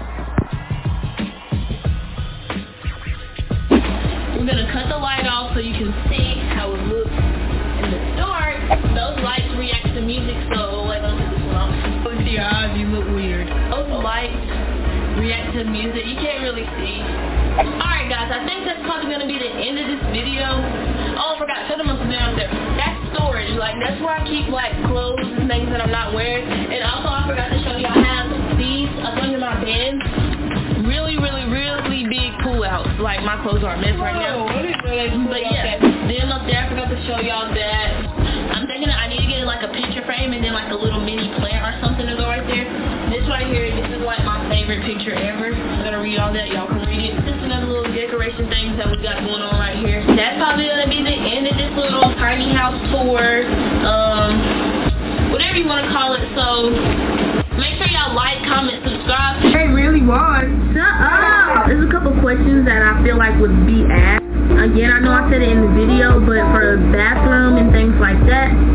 We're gonna cut the light off so you can see how it looks in the dark. Those lights react to music, so like, don't take this one off. Look at your eyes, you look weird. Those lights react to music. You can't really see. Alright guys, I think that's probably going to be the end of this video. Oh, I forgot, set them up down there. That's storage. Like, that's where I keep, like, clothes and things that I'm not wearing. And also, I forgot to show you, I have these up under my bed. Really, really, really big pull-outs. Like, my clothes are a mess right now. But yeah, then up there, I forgot to show y'all that. I'm thinking that I need to get, like, a picture frame and then, like, a little mini plant or something to go right there. This right here, this is, like, my favorite picture ever. I'm going to read all that. Y'all can read it. Just another little decoration things that we got going on right here. That's probably going to be the end of this little tiny house tour. Um, whatever you want to call it. So, make sure y'all like, comment, subscribe. Hey, really, Ron? Shut up! There's a couple questions that I feel like would be asked. Again, I know I said it in the video, but for bathroom and things like that,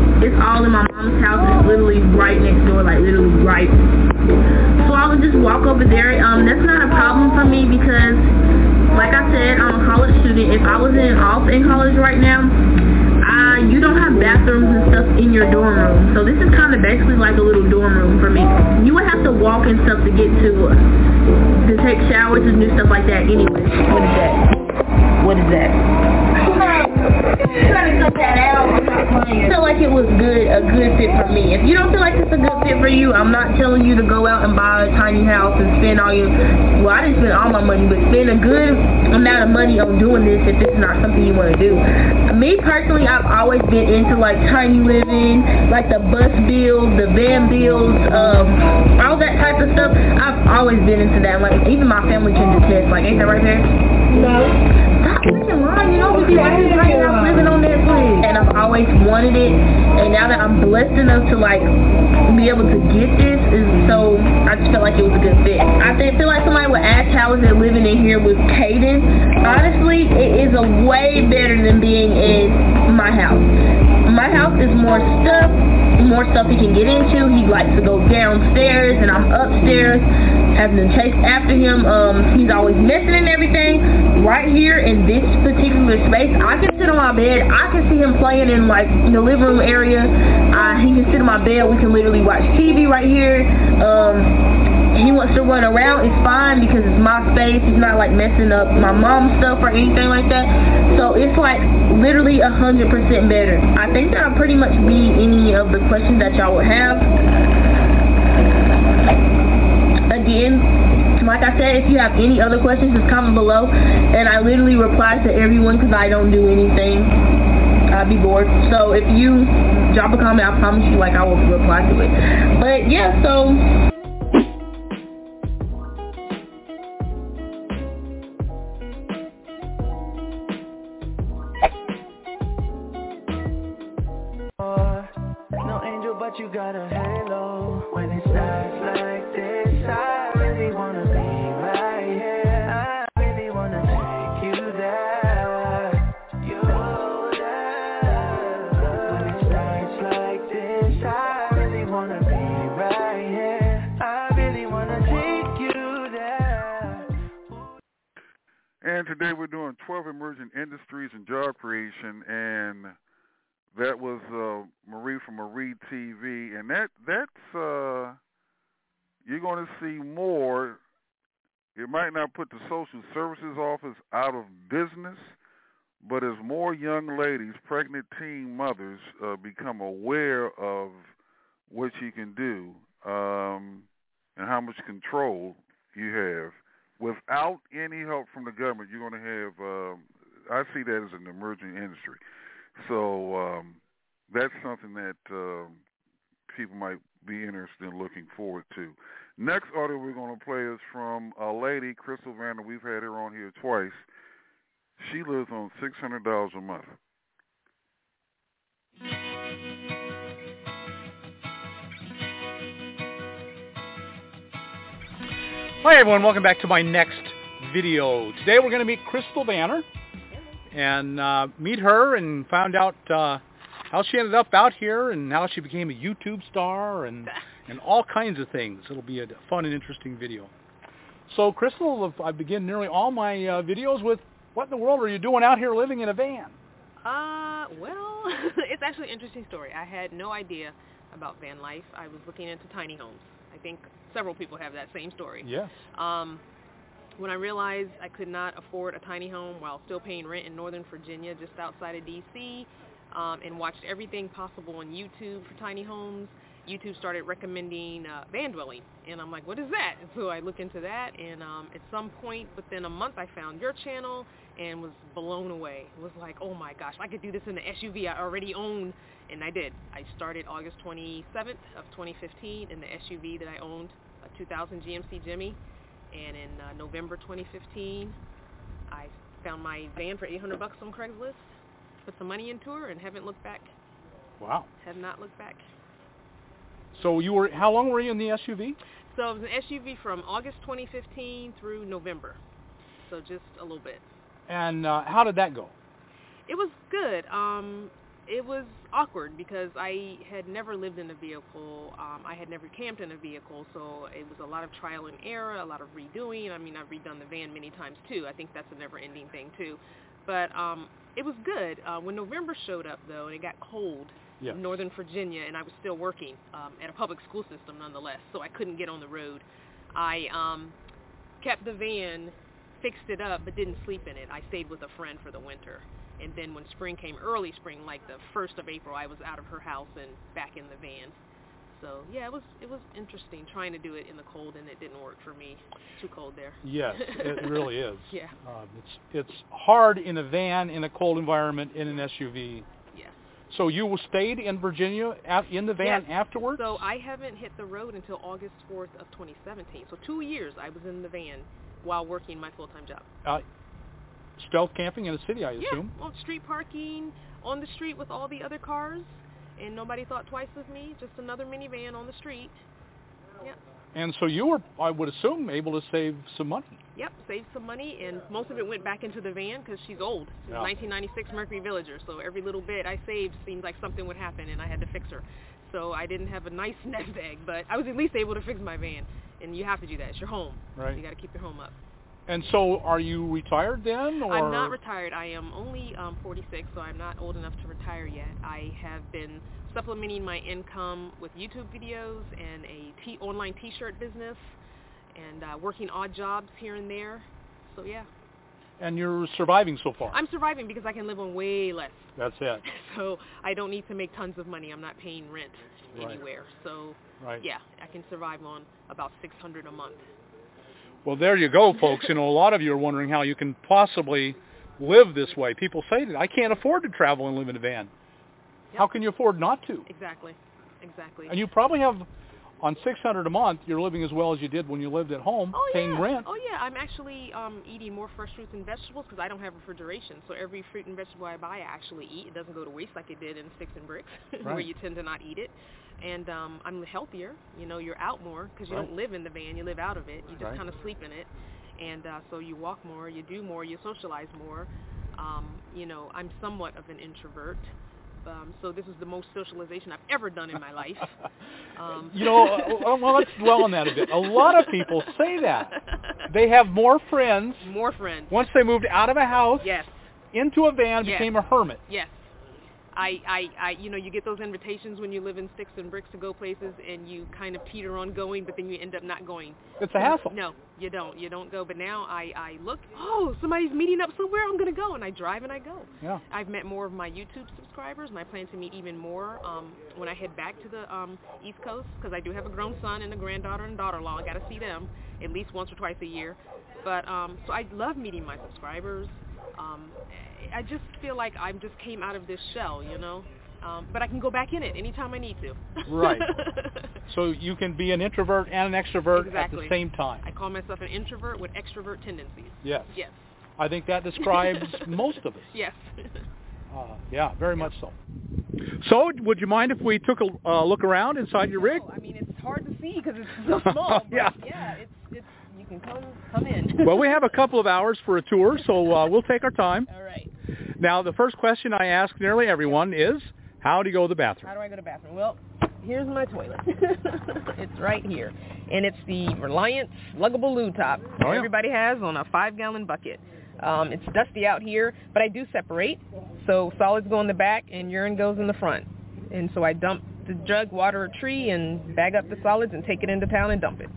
right next door, like literally right. So I would just walk over there. Um, that's not a problem for me because, like I said, I'm a college student. If I was in off in college right now, uh, you don't have bathrooms and stuff in your dorm room. So this is kind of basically like a little dorm room for me. You would have to walk and stuff to get to uh, to take showers and do stuff like that. Anyway, what is that? What is that? Trying to cut that out. I feel like it was good, a good fit for me. If you don't feel like it's a good fit for you, I'm not telling you to go out and buy a tiny house and spend all your, well, I didn't spend all my money, but spend a good amount of money on doing this if it's not something you want to do. Me personally, I've always been into like tiny living, like the bus bills, the van bills, um, all that type of stuff. I've always been into that. Like even my family can detest. Like, ain't that right there? No. Stop freaking lying. You know we be watching tiny house living on Netflix. And I've always wanted it. And now that I'm blessed enough to like be able to get this, is so I just felt like it was a good fit. I think, feel like somebody would ask how is it living in here with Caden. Honestly, it is a way better than being in my house. My house is more stuff, more stuff he can get into. He likes to go downstairs and I'm upstairs having to chase after him. Um, he's always messing and everything. Right here in this particular space, I can sit on my bed. I can see him playing in like the living room area. Uh, he can sit on my bed. We can literally watch T V right here. Um, he wants to run around, it's fine because it's my space. He's not like messing up my mom's stuff or anything like that. So it's like literally a hundred percent better. I think that'll pretty much be any of the questions that y'all would have. Again, like I said, if you have any other questions, just comment below. And I literally reply to everyone because I don't do anything. I'd be bored. So if you drop a comment, I promise you, like, I will reply to it. But yeah, so no angel, but you got a halo. When it's nights like this, I really wanna be right here. I really wanna take you there. You there. When it's nights like this, I really wanna be right here. I really wanna take you there. And today we're doing twelve emerging industries and job creation, and that was uh, Marie from Marie T V, and that that's uh, you're going to see more. It might not put the social services office out of business, but as more young ladies, pregnant teen mothers, uh, become aware of what you can do um, and how much control you have without any help from the government, you're going to have. Um, I see that as an emerging industry. So um, that's something that um, people might be interested in looking forward to. Next audio we're going to play is from a lady, Crystal Vander. We've had her on here twice. She lives on six hundred dollars a month. Hi everyone, welcome back to my next video. Today we're going to meet Crystal Vander and uh, meet her and find out uh, how she ended up out here and how she became a YouTube star and and all kinds of things. It'll be a fun and interesting video. So Crystal, I begin nearly all my uh, videos with, what in the world are you doing out here living in a van? Uh, well, it's actually an interesting story. I had no idea about van life. I was looking into tiny homes. I think several people have that same story. Yes. Um, when I realized I could not afford a tiny home while still paying rent in Northern Virginia, just outside of D C, um, and watched everything possible on YouTube for tiny homes, YouTube started recommending uh, van dwelling, and I'm like, what is that? And so I looked into that, and um, at some point within a month, I found your channel and was blown away. It was like, oh my gosh, I could do this in the S U V I already own, and I did. I started August twenty-seventh of twenty fifteen in the S U V that I owned, a two thousand G M C Jimmy, and in uh, November twenty fifteen, I found my van for eight hundred bucks on Craigslist, put some money into her, and haven't looked back. Wow. Have not looked back. So you were, how long were you in the S U V? So it was an S U V from August twenty fifteen through November, so just a little bit. And uh, how did that go? It was good. Um, it was awkward because I had never lived in a vehicle. Um, I had never camped in a vehicle, so it was a lot of trial and error, a lot of redoing. I mean, I've redone the van many times too. I think that's a never-ending thing too. But um, it was good. Uh, when November showed up, though, and it got cold Yes. in Northern Virginia, and I was still working um, at a public school system nonetheless, so I couldn't get on the road. I um, kept the van, fixed it up, but didn't sleep in it. I stayed with a friend for the winter. And then when spring came, early spring, like the first of April, I was out of her house and back in the van. So yeah, it was it was interesting trying to do it in the cold, and it didn't work for me. Too cold there. Yes, it really is. Yeah. Um, it's it's hard in a van in a cold environment in an S U V. Yes. So you stayed in Virginia at, in the van Yes. afterwards? So I haven't hit the road until August fourth of twenty seventeen. So two years I was in the van while working my full-time job. Uh, stealth camping in a city, I assume? Yeah, on street parking, on the street with all the other cars, and nobody thought twice of me, just another minivan on the street. Yeah. And so you were, I would assume, able to save some money. Yep, saved some money, and most of it went back into the van because she's old. She's Yeah. nineteen ninety-six Mercury Villager, so every little bit I saved seemed like something would happen, and I had to fix her. So I didn't have a nice nest egg, but I was at least able to fix my van, and you have to do that. It's your home. Right. You got to keep your home up. And so are you retired then? Or? I'm not retired. I am only um, forty-six, so I'm not old enough to retire yet. I have been supplementing my income with YouTube videos and a t- online T-shirt business and uh, working odd jobs here and there. So, yeah. And you're surviving so far? I'm surviving because I can live on way less. That's it. So I don't need to make tons of money. I'm not paying rent Right. anywhere. So, Right. yeah, I can survive on about six hundred dollars a month. Well, there you go, folks. You know, a lot of you are wondering how you can possibly live this way. People say that I can't afford to travel and live in a van. Yep. How can you afford not to? Exactly. Exactly. And you probably have, on six hundred dollars a month, you're living as well as you did when you lived at home, Oh, paying yeah. rent. Oh, yeah. I'm actually um, eating more fresh fruits and vegetables because I don't have refrigeration. So every fruit and vegetable I buy, I actually eat. It doesn't go to waste like it did in Sticks and Bricks, where Right. you tend to not eat it. And um, I'm healthier. You know, you're out more because you Right. don't live in the van. You live out of it. You just Right. kind of sleep in it. And uh, so you walk more, you do more, you socialize more. Um, you know, I'm somewhat of an introvert. Um, so this is the most socialization I've ever done in my life. Um, You know, uh, well, let's dwell on that a bit. A lot of people say that. They have more friends. More friends. Once they moved out of a house, Yes. into a van, Yes. became a hermit. Yes. I, I, I, you know, you get those invitations when you live in Sticks and Bricks to go places, and you kind of teeter on going, but then you end up not going. It's a hassle. No, you don't. You don't go. But now I, I look, oh, somebody's meeting up somewhere, I'm going to go, and I drive and I go. Yeah. I've met more of my YouTube subscribers, and I plan to meet even more um, when I head back to the um, East Coast, because I do have a grown son and a granddaughter and daughter-in-law. I got to see them at least once or twice a year. But um, so I love meeting my subscribers. Um, I just feel like I just came out of this shell, you know. Um, but I can go back in it anytime I need to. Right. So you can be an introvert and an extrovert Exactly. at the same time. I call myself an introvert with extrovert tendencies. Yes. Yes. I think that describes most of us. Yes. Uh, yeah, very much so. So, would you mind if we took a uh, look around inside your rig? I mean, it's hard to see because it's so small. But Yeah. yeah, it's, it's, you can come come in. Well, we have a couple of hours for a tour, so uh, we'll take our time. All right. Now, the first question I ask nearly everyone is, how do you go to the bathroom? How do I go to the bathroom? Well, here's my toilet. It's right here. And it's the Reliance Luggable Loo Top that Oh, yeah. everybody has on a five-gallon bucket. Um, it's dusty out here, but I do separate. So solids go in the back and urine goes in the front. And so I dump the jug, water a tree, and bag up the solids and take it into town and dump it.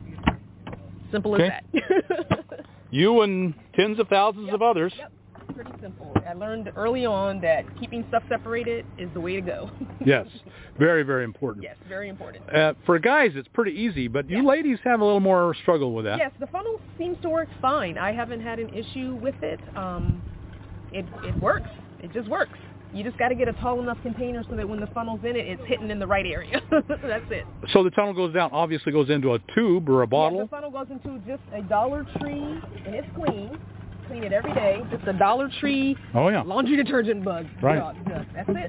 Simple Okay. as that. You and tens of thousands of others. Yep. Pretty simple. I learned early on that keeping stuff separated is the way to go. Yes, very, very important. Yes, very important. Uh, for guys, it's pretty easy, but you ladies have a little more struggle with that. Yes, the funnel seems to work fine. I haven't had an issue with it. Um, it it works. It just works. You just got to get a tall enough container so that when the funnel's in it, it's hitting in the right area. That's it. So the tunnel goes down, obviously goes into a tube or a Yeah, bottle. the funnel goes into just a Dollar Tree, and it's clean. Clean it every day. Just a Dollar Tree Oh, yeah. laundry detergent bug. Right. Dog, dust. That's it.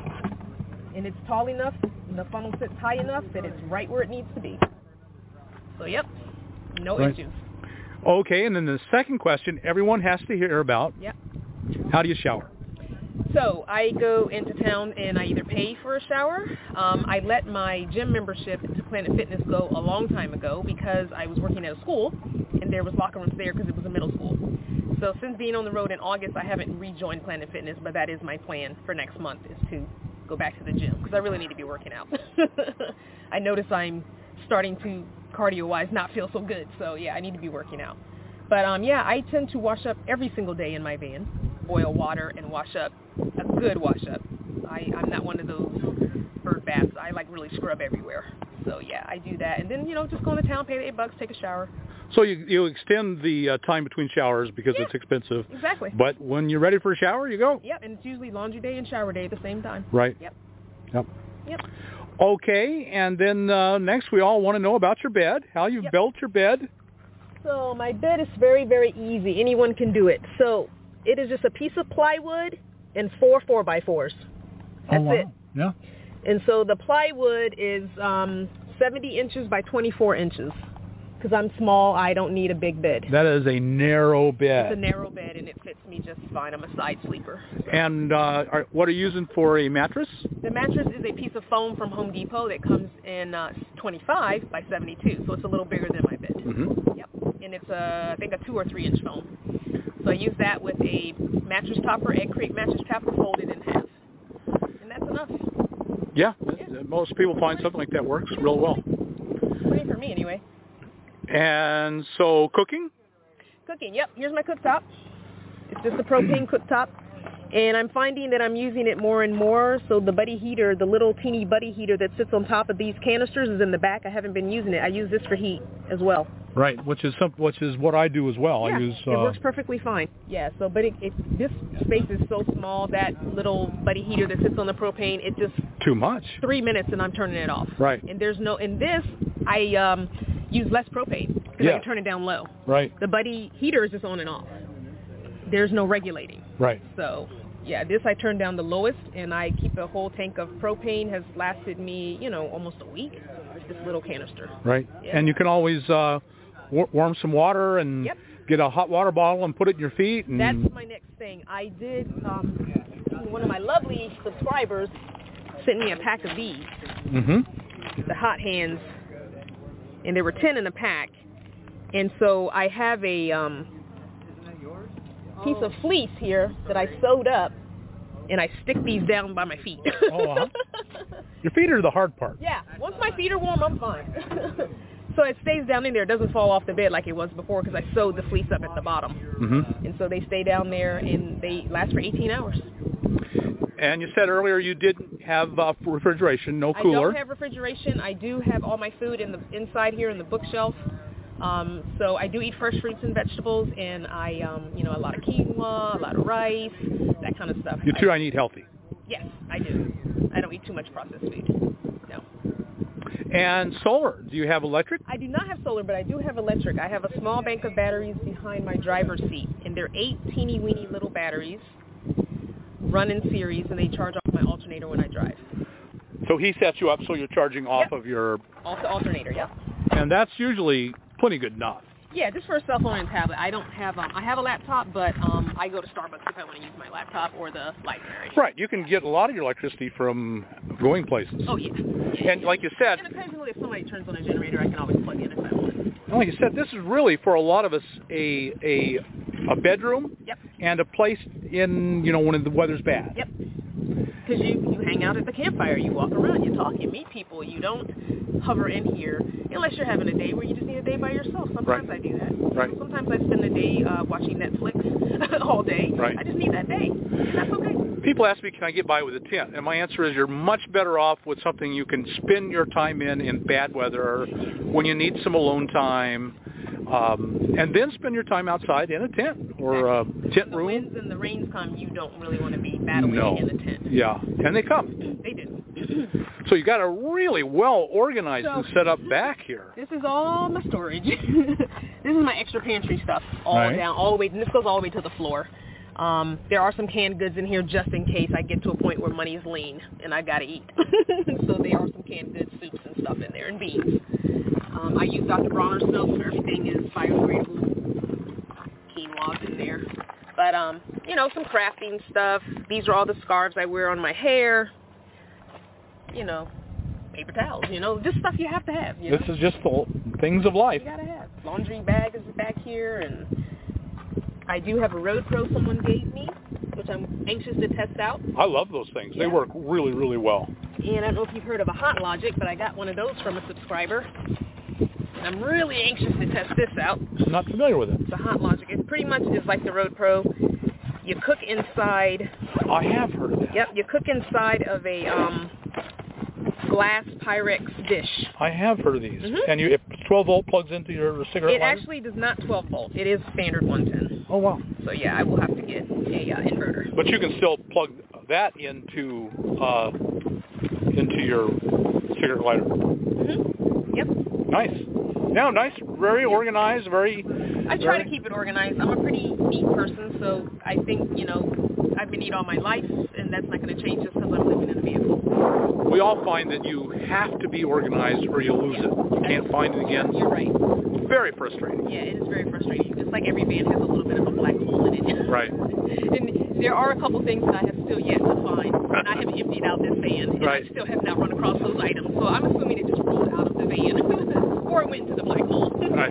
And it's tall enough, and the funnel sits high enough that it's right where it needs to be. So, yep, no Right. issues. Okay, and then the second question everyone has to hear about, Yep. how do you shower? So I go into town and I either pay for a shower. Um, I let my gym membership to Planet Fitness go a long time ago because I was working at a school and there was locker rooms there because it was a middle school. So since being on the road in August, I haven't rejoined Planet Fitness, but that is my plan for next month is to go back to the gym because I really need to be working out. I notice I'm starting to, cardio-wise, not feel so good. So yeah, I need to be working out. But um, yeah, I tend to wash up every single day in my van. Boil water and wash up, a good wash up. I, I'm not one of those bird baths. I like really scrub everywhere. So yeah, I do that. And then, you know, just go into town, pay the eight bucks, take a shower. So you you extend the uh, time between showers because yeah, it's expensive. Exactly. But when you're ready for a shower, you go. Yep, and it's usually laundry day and shower day at the same time. Right. Yep. Yep. Yep. Okay, and then uh, next we all want to know about your bed, how you Yep. built your bed. So my bed is very, very easy. Anyone can do it. So it is just a piece of plywood and four four by fours. That's oh, wow. it. Yeah. And so the plywood is um, seventy inches by twenty-four inches. Because I'm small, I don't need a big bed. That is a narrow bed. It's a narrow bed, and it fits me just fine. I'm a side sleeper. And uh, are, what are you using for a mattress? The mattress is a piece of foam from Home Depot that comes in uh, twenty-five by seventy-two, so it's a little bigger than my bed. Mm-hmm. Yep. And it's, a, I think, a two or three inch foam. So I use that with a mattress topper, Egg Crate mattress topper, folded in half. And that's enough. Yeah. yeah. Most people find something like that works real well. Pretty for me, anyway. And so cooking? Cooking, yep. Here's my cooktop. It's just a propane cooktop. And I'm finding that I'm using it more and more. So the buddy heater, the little teeny buddy heater that sits on top of these canisters is in the back. I haven't been using it. I use this for heat as well. Right, which is some, which is what I do as well. Yeah, I use. Uh, it works perfectly fine. Yeah. So, but it, it, this space is so small. That little buddy heater that sits on the propane, it just too much. Three minutes and I'm turning it off. Right. And there's no. In this, I um, use less propane because yeah. I can turn it down low. Right. The buddy heater is just on and off. There's no regulating. Right. So. Yeah, this I turn down the lowest, and I keep a whole tank of propane. Has lasted me, you know, almost a week. This little canister. Right. Yeah. And you can always uh, w- warm some water and yep. get a hot water bottle and put it in your feet. And that's my next thing. I did. Um, one of my lovely subscribers sent me a pack of these. Mm-hmm. The Hot Hands, and there were ten in a pack, and so I have a. Um, piece of fleece here that I sewed up, and I stick these down by my feet. Oh, uh-huh. Your feet are the hard part. Yeah, once my feet are warm, I'm fine. So it stays down in there. It doesn't fall off the bed like it was before because I sewed the fleece up at the bottom. Mm-hmm. And so they stay down there, and they last for eighteen hours. And you said earlier you didn't have uh, refrigeration, no cooler. I don't have refrigeration. I do have all my food in the inside here in the bookshelf. Um, so I do eat fresh fruits and vegetables, and I, um, you know, a lot of quinoa, a lot of rice, that kind of stuff. You too, I eat healthy. Yes, I do. I don't eat too much processed food. No. And solar, do you have electric? I do not have solar, but I do have electric. I have a small bank of batteries behind my driver's seat, and they're eight teeny weeny little batteries, run in series, and they charge off my alternator when I drive. So he sets you up so you're charging off yep. of your... Off the alternator, yep. And that's usually plenty good enough. Yeah, just for a cell phone and tablet. I don't have, um, I have a laptop, but um, I go to Starbucks if I want to use my laptop or the library. Right, you can get a lot of your electricity from going places. Oh, yeah. yeah. And like you said... And occasionally if somebody turns on a generator, I can always plug in if I want. And like you said, this is really, for a lot of us, a a, a bedroom yep. and a place in, you know, when the weather's bad. Yep. Because you, you hang out at the campfire, you walk around, you talk, you meet people. You don't hover in here unless you're having a day where you just need a day by yourself. Sometimes right. I do that. Right. Sometimes I spend a day uh, watching Netflix all day. Right. I just need that day. And that's okay. People ask me, can I get by with a tent? And my answer is you're much better off with something you can spend your time in in bad weather, when you need some alone time. Um, and then spend your time outside in a tent or a tent the room. When the winds and the rains come, you don't really want to be battling no. in the tent. Yeah, and they come. They do. So you got a really well organized so, and set up back here. This is all my storage. This is my extra pantry stuff all right. down, all the way, and this goes all the way to the floor. Um, there are some canned goods in here just in case I get to a point where money is lean and I got to eat. So there are some canned goods, soups and stuff in there, and beans. Um, I use Doctor Bronner's soap, so everything is biodegradable. Quinoa's in there. But, um, you know, some crafting stuff. These are all the scarves I wear on my hair. You know, paper towels, you know, just stuff you have to have. You This know? is just the things of life. You gotta have. Laundry bag is back here, and I do have a Road Pro someone gave me, which I'm anxious to test out. I love those things. Yeah. They work really, really well. And I don't know if you've heard of a Hot Logic, but I got one of those from a subscriber. And I'm really anxious to test this out. I'm not familiar with it. It's a Hot Logic. It pretty much is like the Road Pro. You cook inside. I have heard of that. Yep, you cook inside of a um, glass Pyrex dish. I have heard of these. Mm-hmm. And you, if twelve volt plugs into your cigarette It lighter? actually does not twelve volt. It is standard one ten. Oh, wow. So yeah, I will have to get a uh, inverter. But you can still plug that into uh, into your cigarette lighter. Mm-hmm. Yep. Nice. Now, nice, very organized, very... I try very... to keep it organized. I'm a pretty neat person, so I think, you know, I've been neat all my life, and that's not going to change just because I'm living in a vehicle. We all find that you have to be organized or you lose it. You can't find it again. You're right. Very frustrating. Yeah, it is very frustrating. It's like every van has a little bit of a black hole in it. Right. And there are a couple things that I have still yet to find, and I have emptied out this van, and Right. I still have not run across those items. So I'm assuming it just rolled out of the van, or it went into the black hole. Right.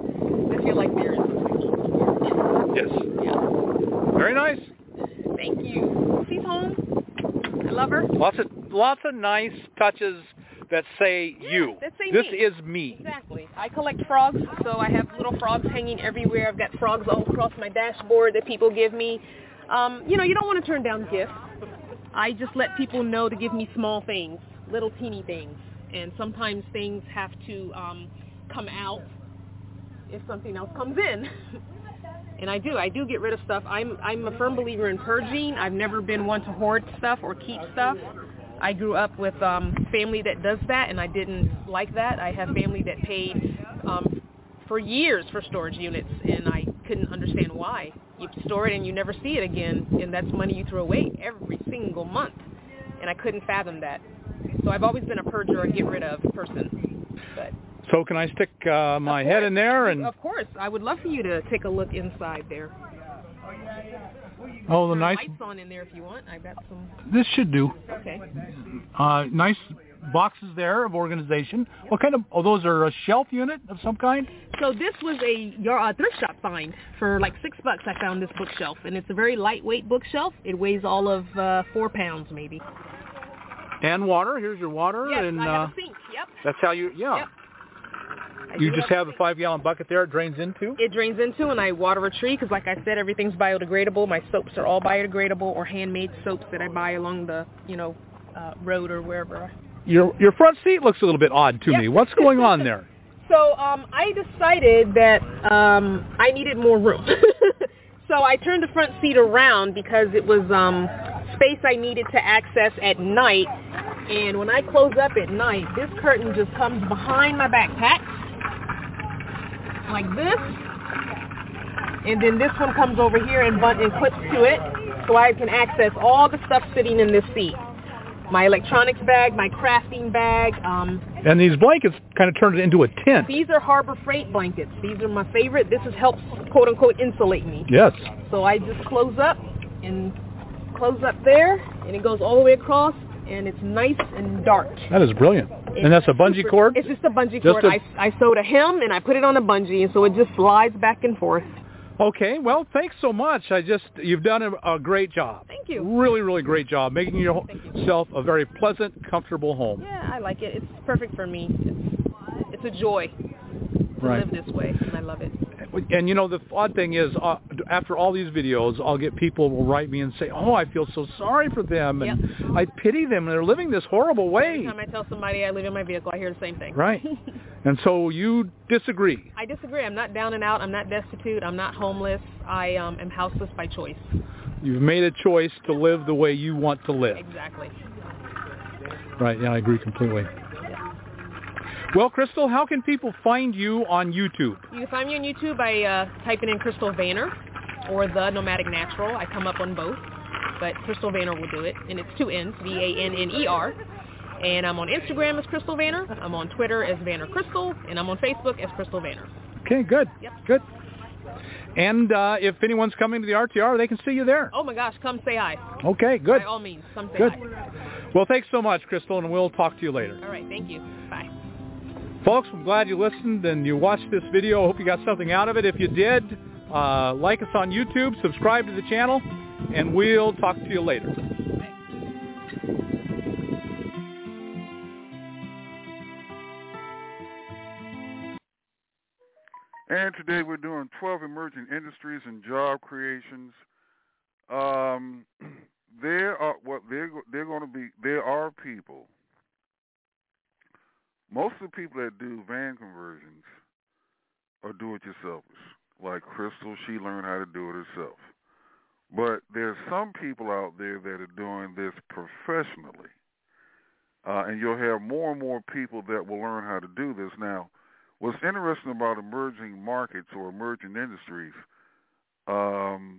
I feel like there is something. Yes. Yeah. Very nice. Thank you. She's home. I love her. Lots of lots of nice touches that say you. that say this me. is me. Exactly. I collect frogs, so I have little frogs hanging everywhere. I've got frogs all across my dashboard that people give me. Um, you know, you don't want to turn down gifts. I just let people know to give me small things, little teeny things. And sometimes things have to um, come out if something else comes in. And I do. I do get rid of stuff. I'm I'm a firm believer in purging. I've never been one to hoard stuff or keep stuff. I grew up with um, family that does that, and I didn't like that. I have family that paid um, for years for storage units, and I couldn't understand why. You store it and you never see it again, and that's money you throw away every single month. And I couldn't fathom that. So I've always been a purger or get rid of person. But So can I stick uh, my head in there? And of course, I would love for you to take a look inside there. Oh, the Turn nice... lights on in there if you want. I got some. This should do. Okay. Uh, nice boxes there of organization. What kind of... Oh, those are a shelf unit of some kind? So this was a your uh, thrift shop find for like six bucks. I found this bookshelf, and it's a very lightweight bookshelf. It weighs all of uh, four pounds maybe. And water. Here's your water. Yes, and I have uh, a sink. Yep. that's how you... Yeah. Yep. I You do just have have a five-gallon bucket there it drains into? It drains into, and I water a tree because, like I said, everything's biodegradable. My soaps are all biodegradable or handmade soaps that I buy along the, you know, uh, road or wherever. Your your front seat looks a little bit odd to Yep. me. What's going on there? So um, I decided that um, I needed more room. So I turned the front seat around because it was um, space I needed to access at night. And when I close up at night, this curtain just comes behind my backpack, like this. And then this one comes over here and, bun- and clips to it, so I can access all the stuff sitting in this seat. My electronics bag, my crafting bag. Um, And these blankets kind of turned it into a tent. these are Harbor Freight blankets. These are my favorite. This has helped, quote unquote, insulate me. Yes. So I just close up and close up there, and it goes all the way across, and it's nice and dark. That is brilliant. It's and that's a bungee super- cord? It's just a bungee Just cord. a- I, I sewed a hem, and I put it on a bungee, and so it just slides back and forth. Okay, well, thanks so much. I just, you've done a, a great job. Thank you. Really, really great job making yourself a very pleasant, comfortable home. Yeah, I like it. It's perfect for me. It's, it's a joy to Right. live this way, and I love it. And, you know, the odd thing is, uh, after all these videos, I'll get people will write me and say, oh, I feel so sorry for them, and I pity them, and they're living this horrible way. Every time I tell somebody I live in my vehicle, I hear the same thing. Right. And so you disagree. I disagree. I'm not down and out. I'm not destitute. I'm not homeless. I um, am houseless by choice. You've made a choice to live the way you want to live. Exactly. Right, yeah, I agree completely. Well, Crystal, how can people find you on YouTube? You can find me on YouTube by uh, typing in Crystal Vanner or The Nomadic Natural. I come up on both, but Crystal Vanner will do it, and it's two N's, V A N N E R. And I'm on Instagram as Crystal Vanner. I'm on Twitter as Vanner Crystal, and I'm on Facebook as Crystal Vanner. Okay, good. Yep. Good. And uh, if anyone's coming to the R T R, they can see you there. Oh my gosh, come say hi. Okay, good. By all means, come say good. hi. Well, thanks so much, Crystal, and we'll talk to you later. All right, thank you. Bye. Folks, I'm glad you listened and you watched this video. I hope you got something out of it. If you did, uh, like us on YouTube, subscribe to the channel, and we'll talk to you later. And today we're doing twelve emerging industries and job creations. Um, there are what they're they're going to be. There are people. Most of the people that do van conversions are do-it-yourselfers. Like Crystal, she learned how to do it herself. But there's some people out there that are doing this professionally, uh, and you'll have more and more people that will learn how to do this now. What's interesting about emerging markets or emerging industries, um,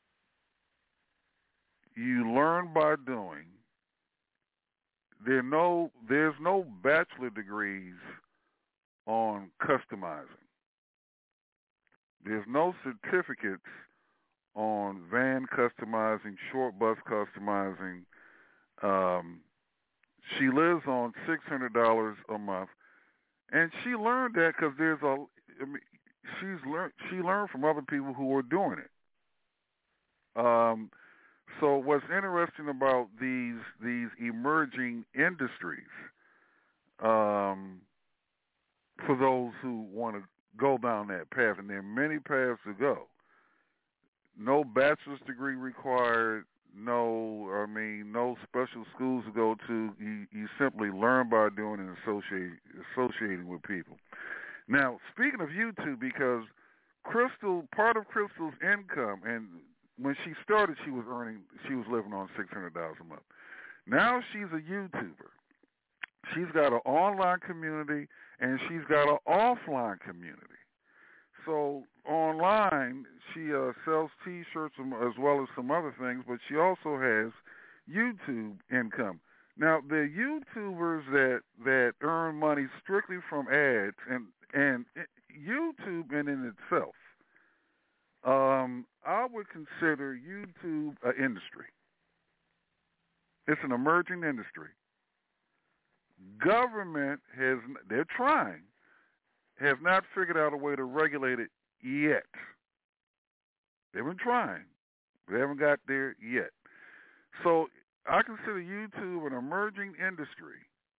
you learn by doing. There no, there's no bachelor degrees on customizing. There's no certificates on van customizing, short bus customizing. Um, she lives on six hundred dollars a month. And she learned that because there's a, I mean, she's learned. She learned from other people who were doing it. Um, so what's interesting about these these emerging industries, um, for those who want to go down that path, and there are many paths to go. No bachelor's degree required. No, I mean, no special schools to go to. You, you simply learn by doing and associate, associating with people. Now, speaking of YouTube, because Crystal, part of Crystal's income, and when she started, she was earning, she was living on six hundred dollars a month. Now she's a YouTuber. She's got an online community, and she's got an offline community. So online, she uh, sells T-shirts as well as some other things, but she also has YouTube income. Now, the YouTubers that, that earn money strictly from ads, and, and YouTube in, in itself, um, I would consider YouTube an industry. It's an emerging industry. Government has, they're trying, have not figured out a way to regulate it yet. They've been trying. They haven't got there yet. So I consider YouTube an emerging industry.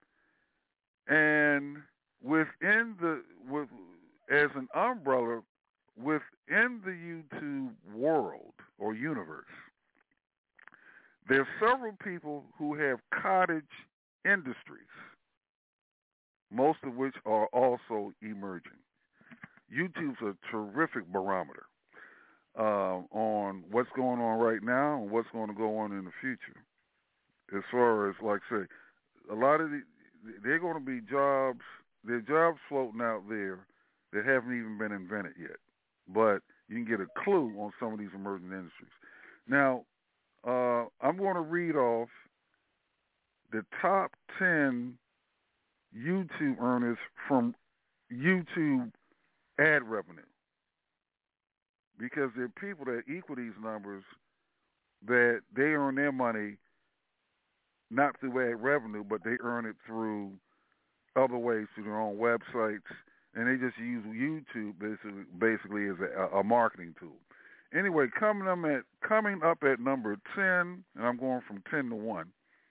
And within the, with as an umbrella, within the YouTube world or universe, there's several people who have cottage industries, most of which are also emerging. YouTube's a terrific barometer uh, on what's going on right now and what's going to go on in the future. As far as, like I say, a lot of the, they're going to be jobs, there are jobs floating out there that haven't even been invented yet. But you can get a clue on some of these emerging industries. Now, uh, I'm going to read off the top ten YouTube earners from YouTube ad revenue, because there are people that equal these numbers that they earn their money not through ad revenue, but they earn it through other ways, through their own websites, and they just use YouTube basically, basically as a, a marketing tool. Anyway, coming up at coming up at number ten, and I'm going from ten to one.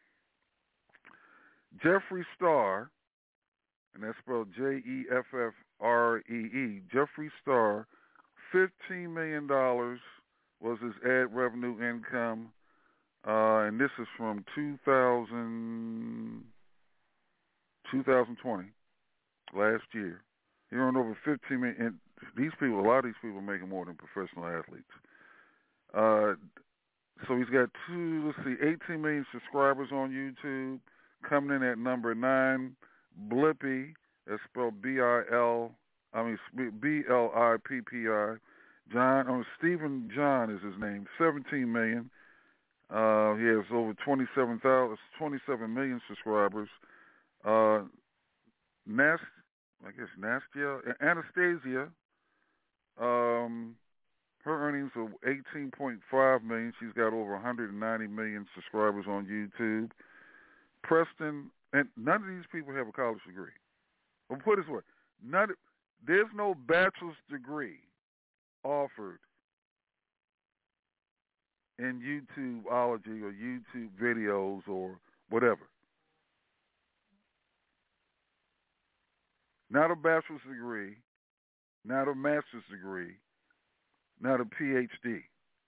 Jeffree Star, and that's spelled J E F F R E E. Jeffree Star, fifteen million dollars was his ad revenue income, uh, and this is from two thousand, twenty twenty, last year. He earned over fifteen million dollars. And these people, a lot of these people are making more than professional athletes. Uh, so he's got two, let's see, eighteen million subscribers on YouTube. Coming in at number nine, Blippy, that's spelled B I L, I mean B L I P P I. John, oh, Stephen John is his name, seventeen million. Uh, he has over twenty-seven thousand, twenty-seven million subscribers. Uh, Nast, I guess Nastia, Anastasia, um, Her earnings are eighteen point five million dollars. She's got over one hundred ninety million subscribers on YouTube. Preston, and none of these people have a college degree. Well, put it this way, none, there's no bachelor's degree offered in YouTubeology or YouTube videos or whatever. Not a bachelor's degree, not a master's degree, not a P H D.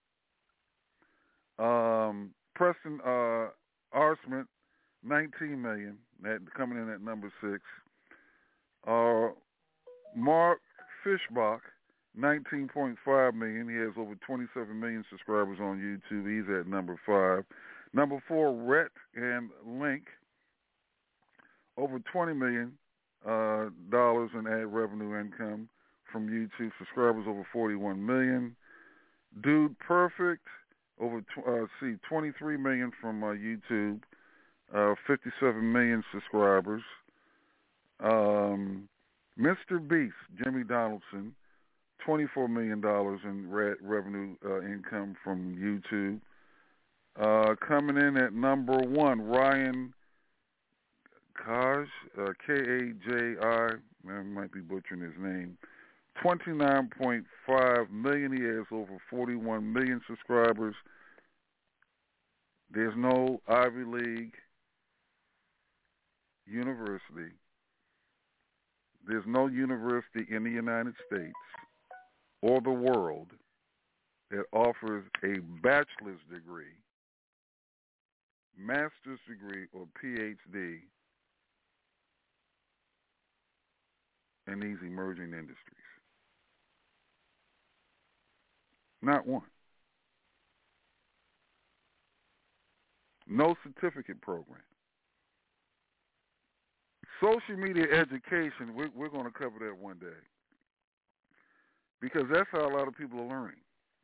Um, Preston uh, Arsmith, nineteen million dollars, that coming in at number six. Uh, Mark Fishbach, nineteen point five million dollars. He has over twenty-seven million subscribers on YouTube. He's at number five. Number four, Rhett and Link, over twenty million dollars uh, dollars in ad revenue income from YouTube. Subscribers over forty-one million. Dude Perfect, over uh, see twenty-three million from uh, YouTube. Uh, fifty-seven million subscribers. Um, Mister Beast, Jimmy Donaldson, twenty-four million dollars in re- revenue uh, income from YouTube. Uh, coming in at number one, Ryan Kaj, uh, K A J I, I might be butchering his name, twenty-nine point five million dollars. He has over forty-one million subscribers. There's no Ivy League university. There's no university in the United States or the world that offers a bachelor's degree, master's degree, or P H D in these emerging industries. Not one. No certificate program. Social media education, we're, we're going to cover that one day. Because that's how a lot of people are learning.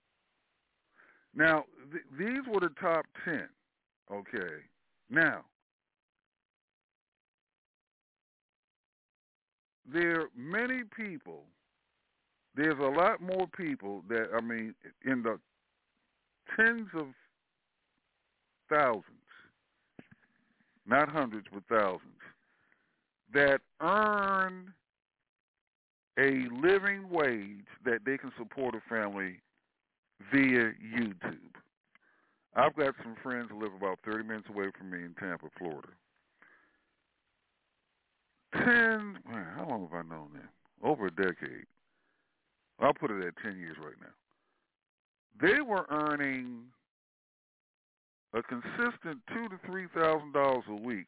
Now, th- these were the top ten, okay? Now, there are many people, there's a lot more people that, I mean, in the tens of thousands, not hundreds, but thousands, that earn a living wage that they can support a family via YouTube. I've got some friends who live about thirty minutes away from me in Tampa, Florida. Ten, man, how long have I known them? Over a decade. I'll put it at ten years right now. They were earning a consistent two to three thousand dollars a week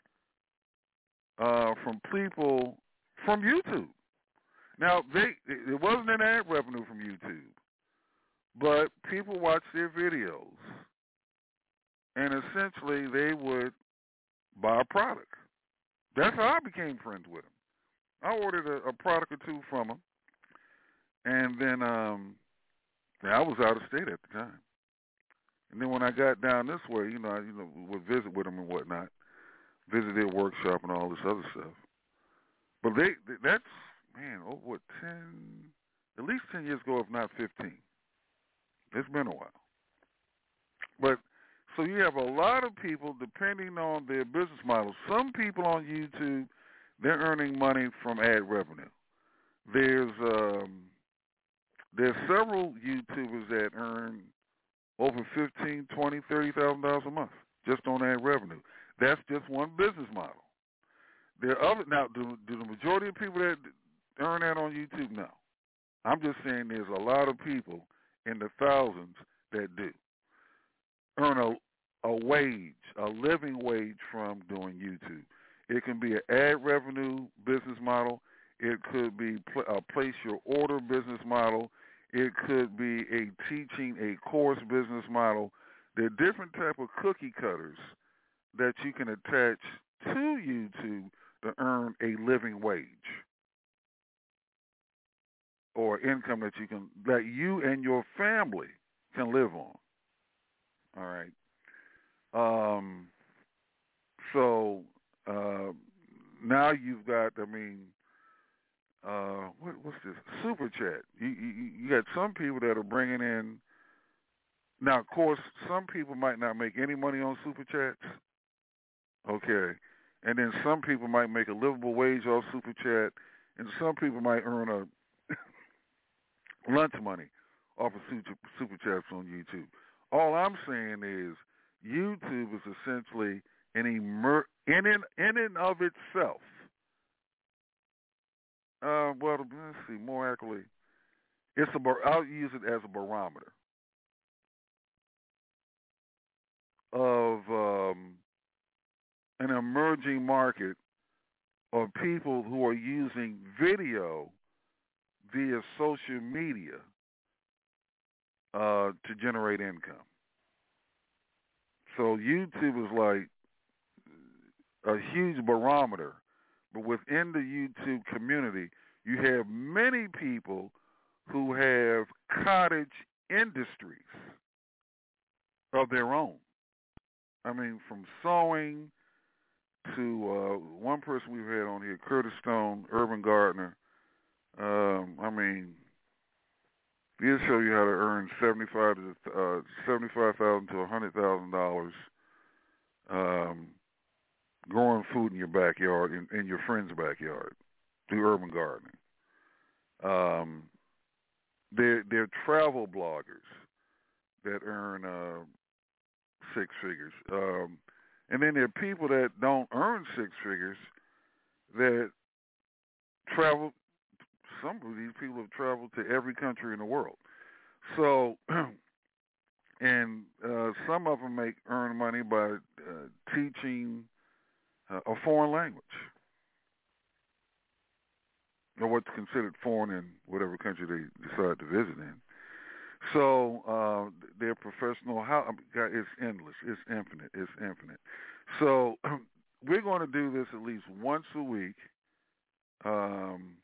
uh, from people from YouTube. Now, they it wasn't an ad revenue from YouTube, but people watched their videos, and essentially they would buy a product. That's how I became friends with them. I ordered a, a product or two from them, and then um, I was out of state at the time. And then when I got down this way, you know, I you know, would visit with them and whatnot, visit their workshop and all this other stuff. But they that's, man, oh, what, ten, at least ten years ago, if not fifteen. It's been a while. But, so you have a lot of people, depending on their business model. Some people on YouTube, they're earning money from ad revenue. There's um, there's several YouTubers that earn over fifteen, twenty, thirty thousand dollars a month just on ad revenue. That's just one business model. There are other now. Do, do the majority of people that earn that on YouTube? No. I'm just saying there's a lot of people in the thousands that do earn a, a wage, a living wage from doing YouTube. It can be an ad revenue business model. It could be pl- a place your order business model. It could be a teaching a course business model. There are different type of cookie cutters that you can attach to YouTube to earn a living wage or income that you can that you and your family can live on. All right. Um, so uh, now you've got, I mean, uh, what, what's this? Super chat. You, you, you got some people that are bringing in. Now, of course, some people might not make any money on super chats. Okay. And then some people might make a livable wage off super chat, and some people might earn a lunch money off of super, super chats on YouTube. All I'm saying is YouTube is essentially an emer- in and, in and of itself. Uh, well, let's see, more accurately, it's a bar- I'll use it as a barometer of um, an emerging market of people who are using video via social media uh, to generate income. So YouTube is like a huge barometer, but within the YouTube community, you have many people who have cottage industries of their own. I mean, from sewing to uh, one person we've had on here, Curtis Stone, urban gardener. Um, I mean, he'll show you how to earn seventy-five to uh, seventy-five thousand to a hundred thousand dollars, um, growing food in your backyard, in, in your friend's backyard, through urban gardening. Um, they're they're travel bloggers that earn uh, six figures. Um, And then there are people that don't earn six figures that travel. Some of these people have traveled to every country in the world. So, and uh, some of them make earn money by uh, teaching uh, a foreign language, or what's considered foreign in whatever country they decide to visit in. So uh, their professional, how it's endless, it's infinite, it's infinite. So we're going to do this at least once a week. Um,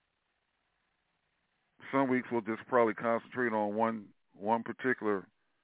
some weeks we'll just probably concentrate on one one particular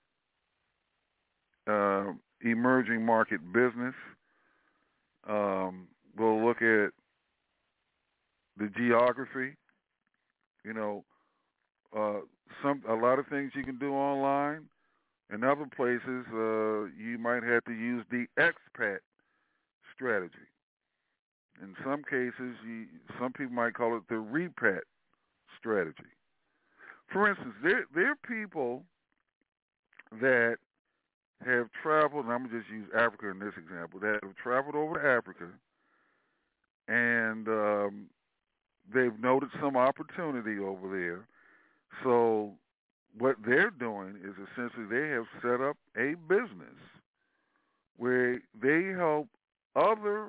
uh, emerging market business. Um, we'll look at the geography. You know, uh, some a lot of things you can do online. In other places, uh, you might have to use the expat strategy. In some cases, you, some people might call it the repat strategy. For instance, there, there are people that have traveled, and I'm going to just use Africa in this example, that have traveled over to Africa, and um, they've noted some opportunity over there. So what they're doing is essentially they have set up a business where they help other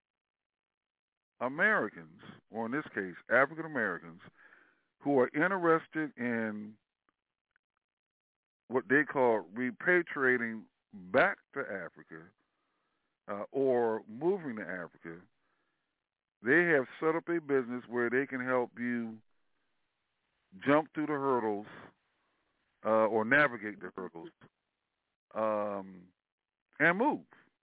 Americans, or in this case, African Americans, who are interested in what they call repatriating back to Africa uh, or moving to Africa. They have set up a business where they can help you jump through the hurdles uh, or navigate the hurdles um, and move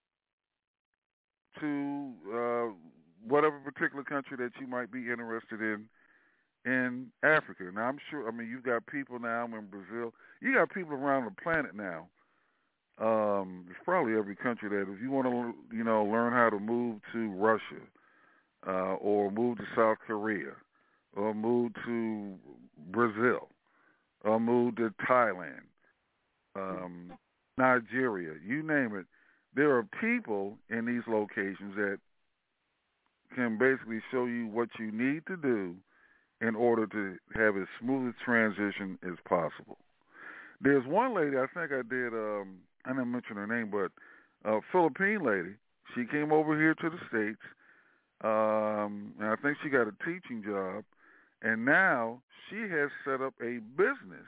to uh, whatever particular country that you might be interested in in Africa. Now, I'm sure, I mean, you've got people now in Brazil. You got people around the planet now. Um, it's probably every country that if you want to, you know, learn how to move to Russia uh, or move to South Korea or move to Brazil or move to Thailand, um, Nigeria, you name it, there are people in these locations that can basically show you what you need to do in order to have as smooth a transition as possible. There's one lady, I think I did, um, I didn't mention her name, but a Philippine lady. She came over here to the States, um, and I think she got a teaching job, and now she has set up a business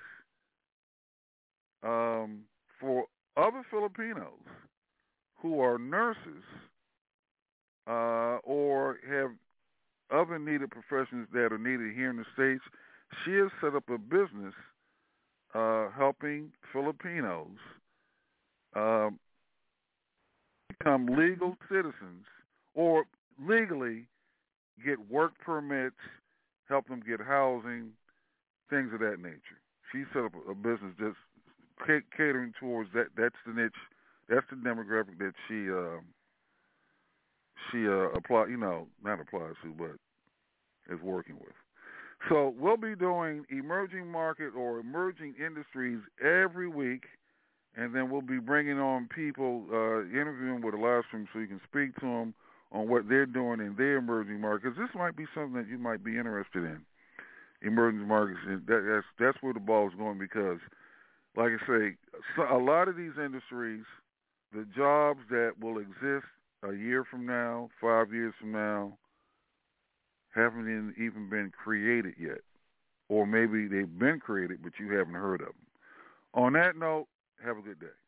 um, for other Filipinos who are nurses uh, or have other needed professions that are needed here in the States. She has set up a business uh, helping Filipinos uh, become legal citizens or legally get work permits, help them get housing, things of that nature. She set up a, a business just c- catering towards that. That's the niche. That's the demographic that she uh, she uh, apply. You know, not applies to, but is working with. So we'll be doing emerging market or emerging industries every week, and then we'll be bringing on people, uh, interviewing with a live stream so you can speak to them on what they're doing in their emerging markets. This might be something that you might be interested in, emerging markets. And that, that's that's where the ball is going because, like I say, so a lot of these industries, the jobs that will exist a year from now, five years from now, haven't even been created yet. Or maybe they've been created, but you haven't heard of them. On that note, have a good day.